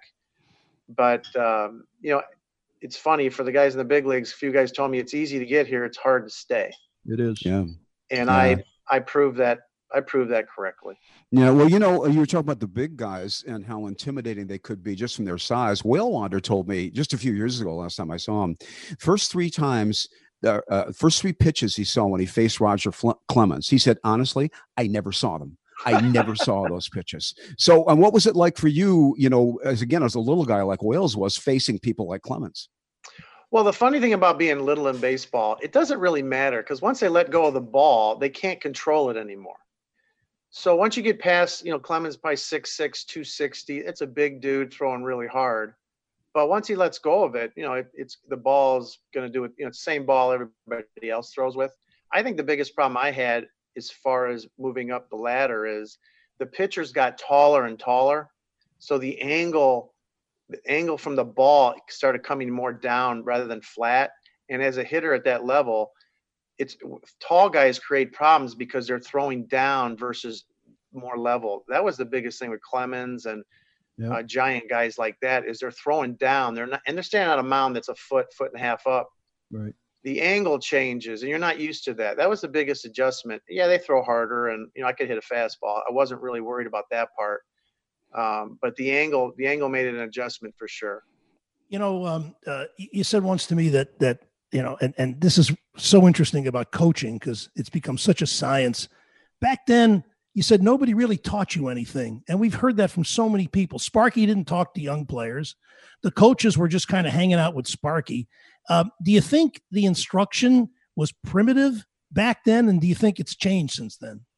But, um, you know, it's funny for the guys in the big leagues. A few guys told me it's easy to get here. It's hard to stay. It is. Yeah. And Yeah. I I proved that I proved that correctly. Yeah, well, you know, you were talking about the big guys and how intimidating they could be just from their size. Whale Wander told me just a few years ago, last time I saw him, first three times, the uh, first three pitches he saw when he faced Roger Fle- Clemens, he said, honestly, I never saw them. I never saw those pitches. So, and what was it like for you, you know, as again, as a little guy like Wales was, facing people like Clemens? Well, the funny thing about being little in baseball, it doesn't really matter because once they let go of the ball, they can't control it anymore. So once you get past, you know, Clemens by six six, two sixty, it's a big dude throwing really hard. But once he lets go of it, you know, it, it's the ball's going to do it, you know, same ball everybody else throws with. I think the biggest problem I had as far as moving up the ladder is the pitchers got taller and taller. So the angle, the angle from the ball started coming more down rather than flat. And as a hitter at that level, it's tall guys create problems because they're throwing down versus more level. That was the biggest thing with Clemens and Yep. uh, giant guys like that is they're throwing down. They're not, and they're standing on a mound that's a foot, foot and a half up. Right. The angle changes, and you're not used to that. That was the biggest adjustment. Yeah, they throw harder, and you know I could hit a fastball. I wasn't really worried about that part, um, but the angle, the angle made an adjustment for sure. You know, um, uh, you said once to me that that you know, and and this is so interesting about coaching because it's become such a science. Back then, you said nobody really taught you anything, and we've heard that from so many people. Sparky didn't talk to young players; the coaches were just kind of hanging out with Sparky. Um, do you think the instruction was primitive back then, and do you think it's changed since then?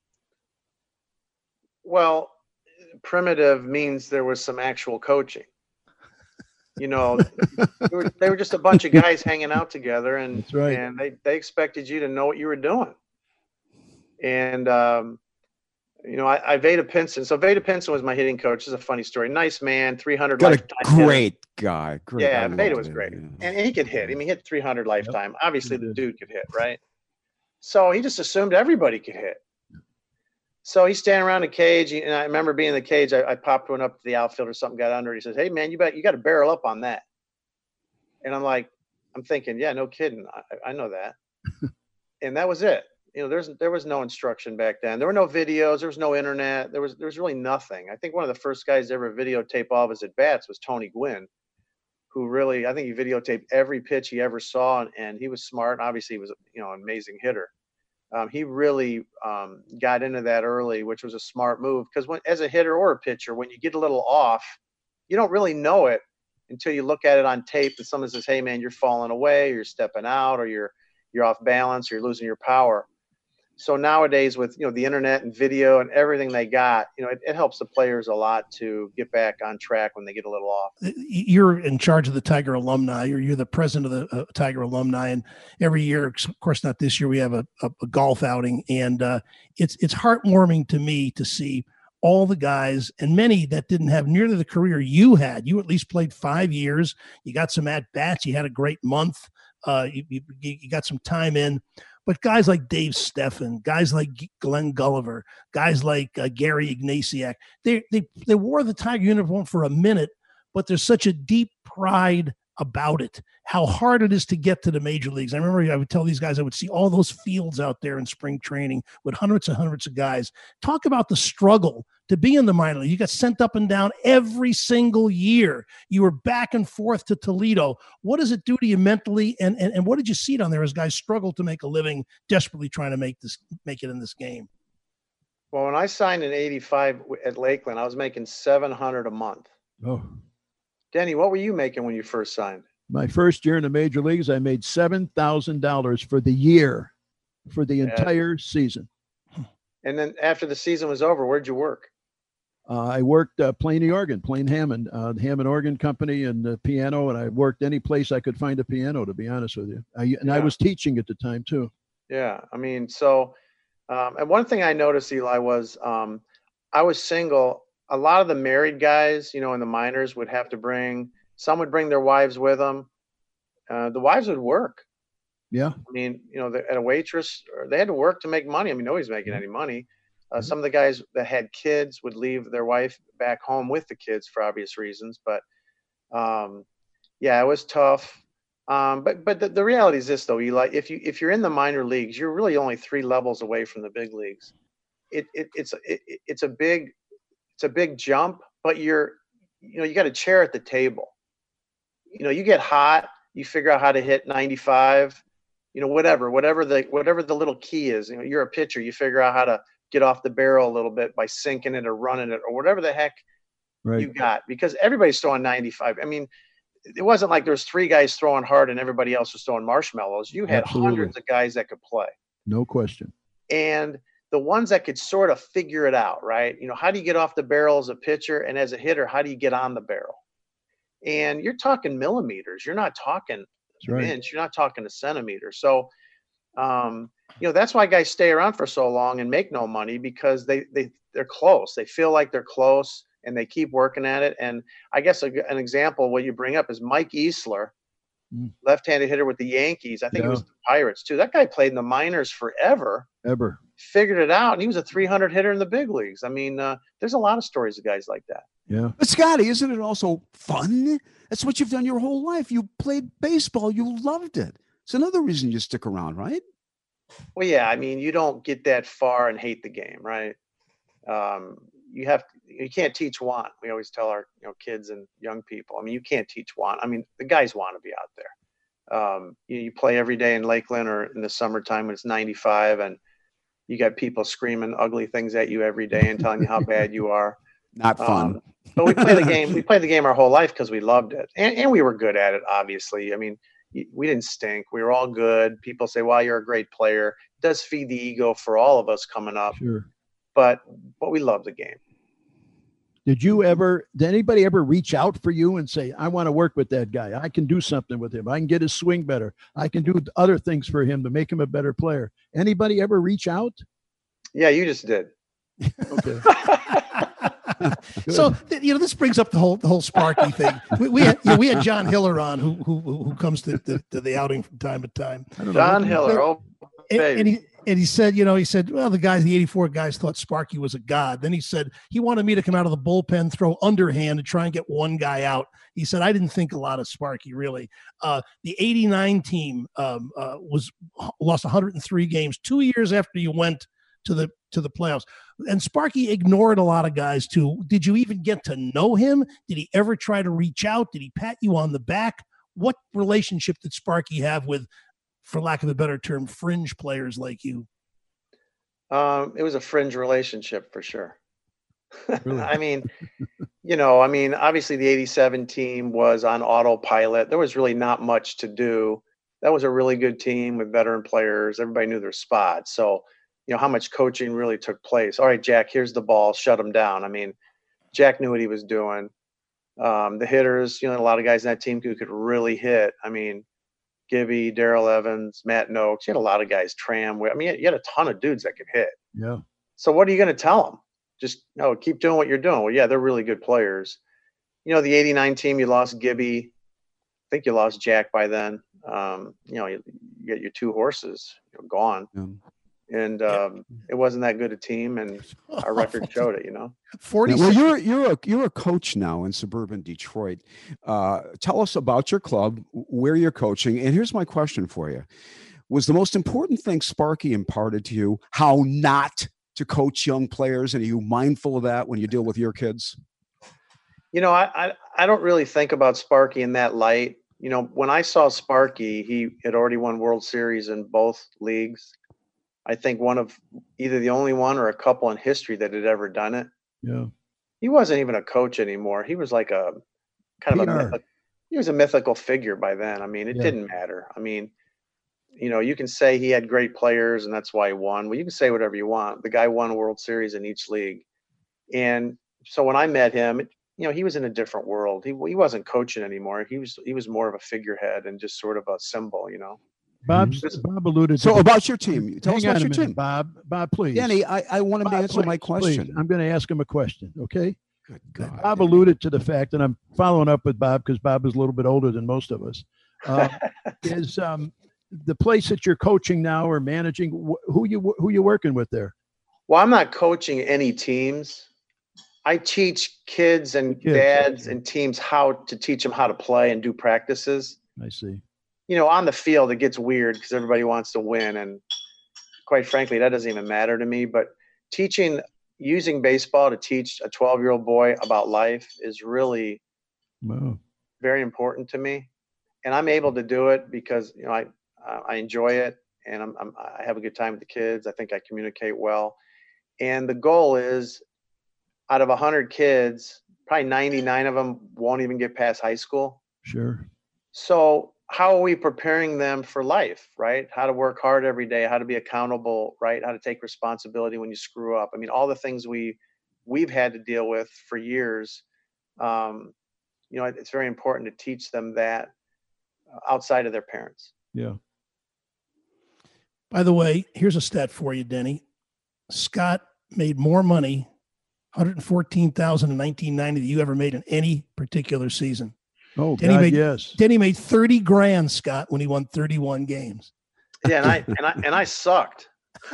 Well, primitive means there was some actual coaching. You know, they, were, they were just a bunch of guys hanging out together, and That's right. and they they expected you to know what you were doing. And um, you know, I, I Veda Pinson. So Veda Pinson was my hitting coach. This is a funny story. Nice man, three hundred Got lifetime a hitter. great guy. Great. Yeah, I Veda loved was it, great. yeah. And, and he could hit. I mean, he hit three hundred lifetime. Obviously, He the did. dude could hit, right? So he just assumed everybody could hit. So he's standing around the cage, and I remember being in the cage. I, I popped one up to the outfield or something, got under it. He says, "Hey, man, you bet you got to barrel up on that." And I'm like, I'm thinking, yeah, no kidding. I, I know that. And that was it. You know, there's there was no instruction back then. There were no videos. There was no internet. There was there was really nothing. I think one of the first guys to ever videotape all of his at bats was Tony Gwynn, who really, I think he videotaped every pitch he ever saw, and, and he was smart. Obviously, he was, you know, an amazing hitter. Um, he really um, got into that early, which was a smart move because when, as a hitter or a pitcher, when you get a little off, you don't really know it until you look at it on tape and someone says, "Hey, man, you're falling away, or you're stepping out, or you're you're off balance, or you're losing your power." So nowadays, with you know the internet and video and everything they got, you know, it, it helps the players a lot to get back on track when they get a little off. You're in charge of the Tiger alumni, or you're the president of the uh, Tiger alumni, and every year, of course, not this year, we have a, a, a golf outing, and uh, it's it's heartwarming to me to see all the guys and many that didn't have nearly the career you had. You at least played five years. You got some at bats. You had a great month. Uh, you, you, you got some time in. But guys like Dave Steffen, guys like Glenn Gulliver, guys like uh, Gary Ignatiak, they, they they wore the Tiger uniform for a minute, but there's such a deep pride about it, how hard it is to get to the major leagues. I remember I would tell these guys, I would see all those fields out there in spring training with hundreds and hundreds of guys. Talk about the struggle to be in the minor league. You got sent up and down every single year. You were back and forth to Toledo. What does it do to you mentally? And, and, and what did you see down there as guys struggle to make a living, desperately trying to make this, make it in this game? Well, when I signed in eighty-five at Lakeland, I was making seven hundred a month. Oh, Denny, what were you making when you first signed? my first year in the major leagues, I made seven thousand dollars for the year, for the Yeah. entire season. And then after the season was over, where'd you work? Uh, I worked uh, playing the organ, playing Hammond, uh, the Hammond Organ Company, and the piano. And I worked any place I could find a piano, to be honest with you. I, and I Yeah. was teaching at the time too. Yeah, I mean, so, um, and one thing I noticed, Eli, was um, I was single. A lot of the married guys, you know, in the minors would have to bring, some would bring their wives with them. Uh, the wives would work. Yeah. I mean, you know, the, at a waitress, or they had to work to make money. I mean, nobody's making any money. Uh, some of the guys that had kids would leave their wife back home with the kids for obvious reasons. But um, yeah, it was tough. Um, but but the, the reality is this though, Eli, if you if you're in the minor leagues, you're really only three levels away from the big leagues. It, it it's it, it's a big it's a big jump, but you're you know you got a chair at the table. You know, you get hot, you figure out how to hit ninety-five, you know, whatever, whatever the whatever the little key is. You know, you're a pitcher, you figure out how to get off the barrel a little bit by sinking it or running it or whatever the heck Right. you got, because everybody's throwing ninety-five. I mean, it wasn't like there was three guys throwing hard and everybody else was throwing marshmallows. You had Absolutely. hundreds of guys that could play. No question. And the ones that could sort of figure it out, right? You know, how do you get off the barrel as a pitcher, and as a hitter, how do you get on the barrel? And you're talking millimeters. You're not talking That's an right. inch. You're not talking a centimeter. So, um, you know, that's why guys stay around for so long and make no money, because they they they're close. They feel like they're close, and they keep working at it. And I guess a, an example what you bring up is Mike Easler, Mm. left-handed hitter with the Yankees. I think Yeah. it was the Pirates too. That guy played in the minors forever. Ever. Figured it out, and he was a three hundred hitter in the big leagues. I mean, uh, there's a lot of stories of guys like that. Yeah. But Scotty, isn't it also fun? That's what you've done your whole life. You played baseball. You loved it. It's another reason you stick around, right? Well, yeah, I mean, you don't get that far and hate the game, right? Um, you have you can't teach want. We always tell our you know kids and young people. I mean, you can't teach want. I mean, the guys want to be out there. Um, you, you play every day in Lakeland or in the summertime when it's ninety-five, and you got people screaming ugly things at you every day and telling you how bad you are. Not fun. Um, but we played the game. We played the game our whole life because we loved it, and, and we were good at it. Obviously, I mean, we didn't stink. We were all good. People say, "Well, you're a great player." It does feed the ego for all of us coming up, Sure. but but we love the game. Did you ever, did anybody ever reach out for you and say, I want to work with that guy. I can do something with him. I can get his swing better. I can do other things for him to make him a better player. Anybody ever reach out? Yeah, you just did. Okay. So you know, this brings up the whole the whole Sparky thing. We we had, you know, we had John Hiller on, who who who comes to, to, to the outing from time to time. I don't John know. Hiller. Oh, And, baby. and he and he said, you know, he said, well, the guys, the eighty-four guys thought Sparky was a god. Then he said he wanted me to come out of the bullpen, throw underhand, and try and get one guy out. He said I didn't think a lot of Sparky really. Uh, the eighty-nine team um, uh, was lost one hundred three games two years after you went to the to the playoffs. And Sparky ignored a lot of guys too. Did you even get to know him? Did he ever try to reach out? Did he pat you on the back? What relationship did Sparky have with, for lack of a better term, fringe players like you? Um, it was a fringe relationship for sure. Really? I mean, you know, I mean, obviously the eighty-seven team was on autopilot. There was really not much to do. That was a really good team with veteran players. Everybody knew their spots. So, you know, how much coaching really took place. All right, Jack, here's the ball. Shut him down. I mean, Jack knew what he was doing. Um, the hitters, you know, a lot of guys in that team who could really hit. I mean, Gibby, Darrell Evans, Matt Noakes. You had a lot of guys. Tram. I mean, you had a ton of dudes that could hit. Yeah. So what are you going to tell them? Just no, keep doing what you're doing. Well, yeah, they're really good players. You know, the eighty-nine team, you lost Gibby. I think you lost Jack by then. Um, you know, you, you get your two horses you know, gone. Yeah. And um, it wasn't that good a team, and our record showed it. You know, forty. Well, you're you're a you're a coach now in suburban Detroit. Uh, tell us about your club, where you're coaching, and here's my question for you: was the most important thing Sparky imparted to you how not to coach young players, and are you mindful of that when you deal with your kids? you know, I, I I don't really think about Sparky in that light. You know, when I saw Sparky, he had already won World Series in both leagues. I think one of either the only one or a couple in history that had ever done it. Yeah. He wasn't even a coach anymore. He was like a kind of P a R. mythic, he was a mythical figure by then. I mean, it Yeah. didn't matter. I mean, you know, you can say he had great players and that's why he won. Well, you can say whatever you want. The guy won a World Series in each league. And so when I met him, you know, he was in a different world. He he wasn't coaching anymore. He was he was more of a figurehead and just sort of a symbol, you know. Bob, Mhm. Bob alluded So to about your team, tell Hang us on about a your minute, team, Bob. Bob, please. Danny. I, I want him to Bob, answer my please, question. please. I'm going to ask him a question, okay? Good God, Bob Danny. alluded to the fact, and I'm following up with Bob because Bob is a little bit older than most of us. Uh, is um, the place that you're coaching now or managing? Wh- who you who you working with there? Well, I'm not coaching any teams. I teach kids and Kids, dads okay. and teams how to teach them how to play and do practices. I see. you know, on the field, it gets weird because everybody wants to win. And quite frankly, that doesn't even matter to me. But teaching, using baseball to teach a twelve-year-old boy about life is really wow. very important to me. And I'm able to do it because, you know, I, uh, I enjoy it, and I'm, I'm, I have a good time with the kids. I think I communicate well. And the goal is, out of one hundred kids, probably ninety-nine of them won't even get past high school. Sure. So how are we preparing them for life, right? How to work hard every day, how to be accountable, right? How to take responsibility when you screw up. I mean, all the things we, we've had to deal with for years. Um, you know, it's very important to teach them that outside of their parents. Yeah. By the way, here's a stat for you, Denny. Scott made more money, one hundred fourteen thousand dollars in nineteen ninety, than you ever made in any particular season. Oh, Denny God, made, yes. Denny made thirty grand, Scott, when he won thirty-one games. Yeah, and I and I and I sucked.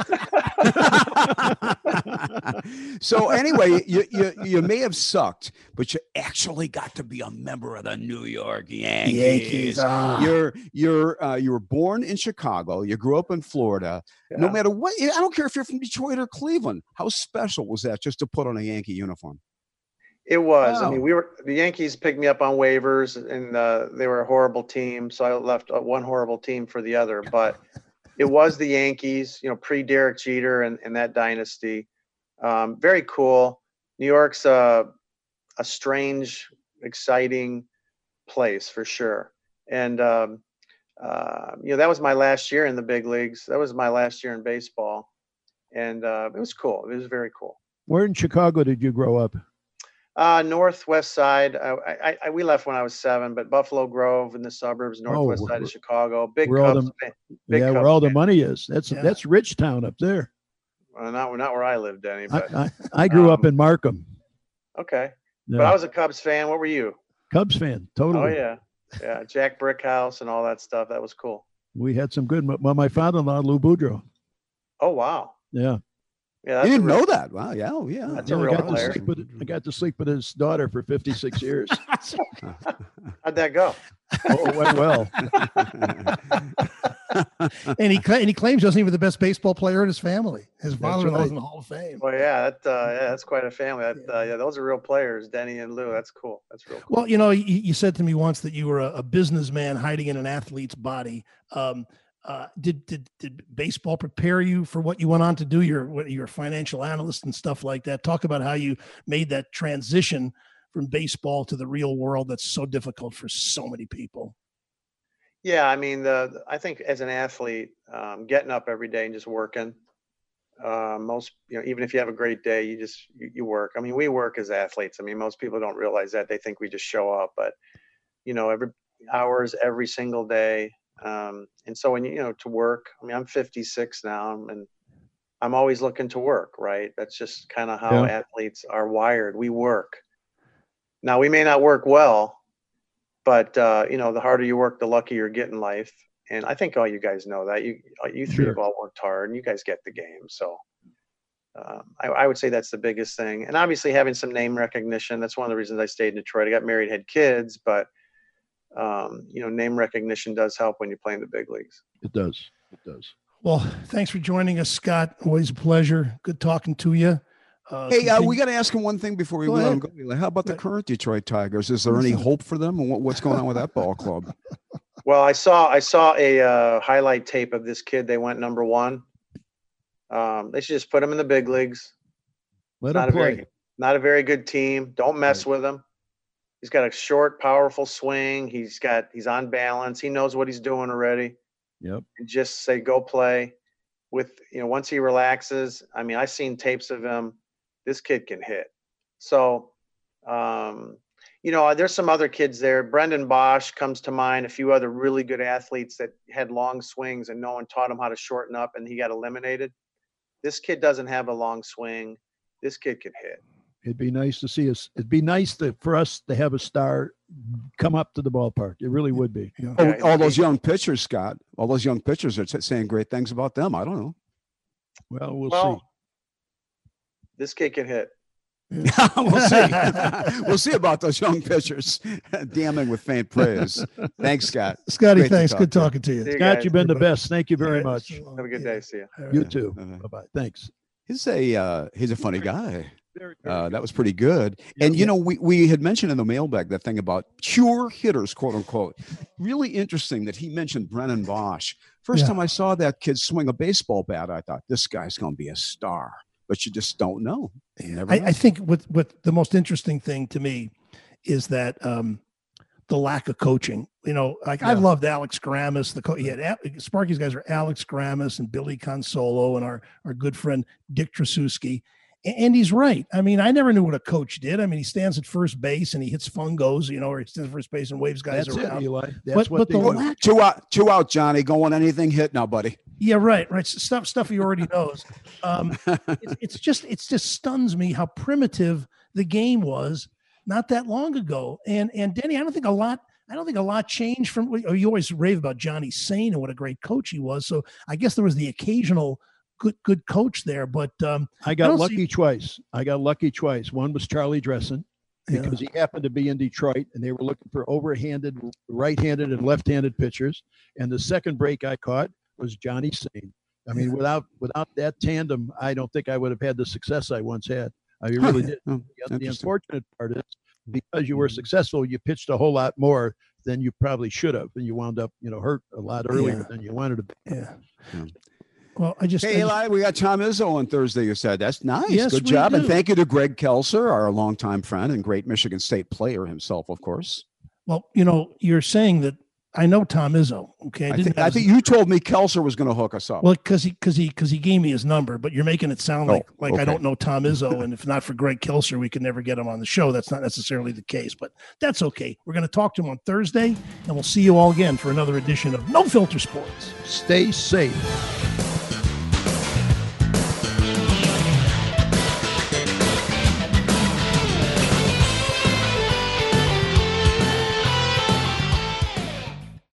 So anyway, you, you you may have sucked, but you actually got to be a member of the New York Yankees. Yankees, ah. You're you're uh, you were born in Chicago. You grew up in Florida. Yeah. No matter what, I don't care if you're from Detroit or Cleveland. How special was that just to put on a Yankee uniform? It was. Wow. I mean, we were the Yankees picked me up on waivers, and uh, they were a horrible team, so I left uh, one horrible team for the other. But it was the Yankees, you know, pre-Derek Jeter and, and that dynasty. Um, very cool. New York's a, a strange, exciting place for sure. And, um, uh, you know, that was my last year in the big leagues. That was my last year in baseball. And uh, it was cool. It was very cool. Where in Chicago did you grow up? Uh, northwest side. I, I, I, we left when I was seven, but Buffalo Grove in the suburbs, northwest Oh, side of Chicago. Big where all Cubs the- fan. Big yeah, Cubs where all the fan. money is. That's Yeah. that's rich town up there. Well, not, not where I live, Denny. I, But I, I grew up um, in Markham. okay. Yeah. But I was a Cubs fan. What were you? Cubs fan, totally. Oh yeah, yeah. Jack Brickhouse and all that stuff. That was cool. We had some good. Well, my father-in-law, Lou Boudreau. Oh wow. Yeah. Yeah, that's You a didn't real, know that? Wow. Yeah. Oh, yeah. That's Yeah, a I real got to player. sleep with I got to sleep with his daughter for fifty-six years. How'd that go? Oh, it went well. And he cla- and he claims he wasn't even the best baseball player in his family. His father-in-law's right. in the Hall of Fame. Well, yeah, that uh, yeah, that's quite a family. That, uh, yeah, those are real players, Denny and Lou. That's cool. That's real cool. Well, you know, you, you said to me once that you were a, a businessman hiding in an athlete's body. Um, uh, did did did baseball prepare you for what you went on to do? You're what you're a financial analyst and stuff like that. Talk about how you made that transition from baseball to the real world that's so difficult for so many people. Yeah, I mean, the I think as an athlete, um, getting up every day and just working. Uh, most, you know, even if you have a great day, you just you, you work. I mean, we work as athletes. I mean, most people don't realize that. They think we just show up, but you know, every hours every single day. Um, and so when you, you know, to work, I mean, I'm fifty-six now, and I'm always looking to work, right? That's just kind of how Yeah. athletes are wired. We work. Now, we may not work well, but uh, you know, the harder you work, the luckier you're getting in life. And I think all you guys know that. You you three Sure. have all worked hard, and you guys get the game. So um, I, I would say that's the biggest thing. And obviously having some name recognition. That's one of the reasons I stayed in Detroit. I got married, had kids, but um, you know, name recognition does help when you play in the big leagues. It does. It does. Well, thanks for joining us, Scott. Always a pleasure. Good talking to you. Uh, Hey, uh, continue- we got to ask him one thing before we Go let ahead. him go. Eli. How about the Go ahead. current Detroit Tigers? Is there any Listen. hope for them? And what, what's going on with that ball club? Well, I saw I saw a uh, highlight tape of this kid. They went number one. Um, they should just put him in the big leagues. Let Not him a very play. not a very good team. Don't mess with him. He's got a short, powerful swing. He's got he's on balance. He knows what he's doing already. Yep. And just say go play. With you know, once he relaxes, I mean, I've seen tapes of him. This kid can hit. So, um, you know, there's some other kids there. Brendan Bosch comes to mind. A few other really good athletes that had long swings, and no one taught him how to shorten up, and he got eliminated. This kid doesn't have a long swing. This kid can hit. It'd be nice to see us. It'd be nice to, for us to have a star come up to the ballpark. It really would be. Yeah. Oh, Yeah, all those he- young pitchers, Scott. All those young pitchers are t- saying great things about them. I don't know. Well, we'll Well, see. this kid can hit. We'll see. We'll see about those young pitchers. Damning with faint praise. Thanks, Scott. Scotty, Great to thanks. talk Good to you. talk to you. See you Scott, guys. you've been the best. Thank you very much. Have a good day. See you. All right. You too. Uh-huh. Bye-bye. Thanks. He's a uh, he's a funny guy. Very, very Uh, good. that was pretty good. And you know, we we had mentioned in the mailbag that thing about pure hitters, quote unquote. Really interesting that he mentioned Brennan Bosch. First Yeah. time I saw that kid swing a baseball bat, I thought this guy's going to be a star. But you just don't know. You never I, know. I think what what the most interesting thing to me is that um, the lack of coaching. You know, like I Yeah. loved Alex Grammas. The co- he had Al- Sparky's guys are Alex Grammas and Billy Consolo and our our good friend Dick Trasuski. A- And he's right. I mean, I never knew what a coach did. I mean, he stands at first base and he hits fungos, you know, or he stands at first base and waves guys That's around. it, Eli. That's But- what but they the do. lack- two out, two out, Johnny. Going anything hit now, buddy. Yeah, right, right. S- Stuff, stuff he already knows. Um, it's, it's just, it's just stuns me how primitive the game was not that long ago. And and Denny, I don't think a lot. I don't think a lot changed from. Or you always rave about Johnny Sain and what a great coach he was. So I guess there was the occasional good good coach there, but um, I got don't lucky see- twice. I got lucky twice. One was Charlie Dressen Yeah. because he happened to be in Detroit and they were looking for overhanded, right-handed and left-handed pitchers. And the second break I caught was Johnny Sain. I mean, Yeah. without without that tandem, I don't think I would have had the success I once had. I Huh. really did. Oh, The, the interesting. unfortunate part is because you were successful, you pitched a whole lot more than you probably should have, and you wound up, you know, hurt a lot earlier Yeah. than you wanted to be. yeah. Yeah. Well, I just, I Hey, just- Eli, we got Tom Izzo on Thursday. You said that's nice. Yes, Good we job. And do. thank you to Greg Kelser, our longtime friend and great Michigan State player himself, of course. well, you know, you're saying that I know Tom Izzo. Okay, I, didn't think, I have his- think you told me Kelser was going to hook us up. Well, because he because he because he gave me his number, but you're making it sound like Oh, like I okay. don't know Tom Izzo, and if not for Greg Kilser, we could never get him on the show. That's not necessarily the case, but that's okay. We're going to talk to him on Thursday, and we'll see you all again for another edition of No Filter Sports. Stay safe.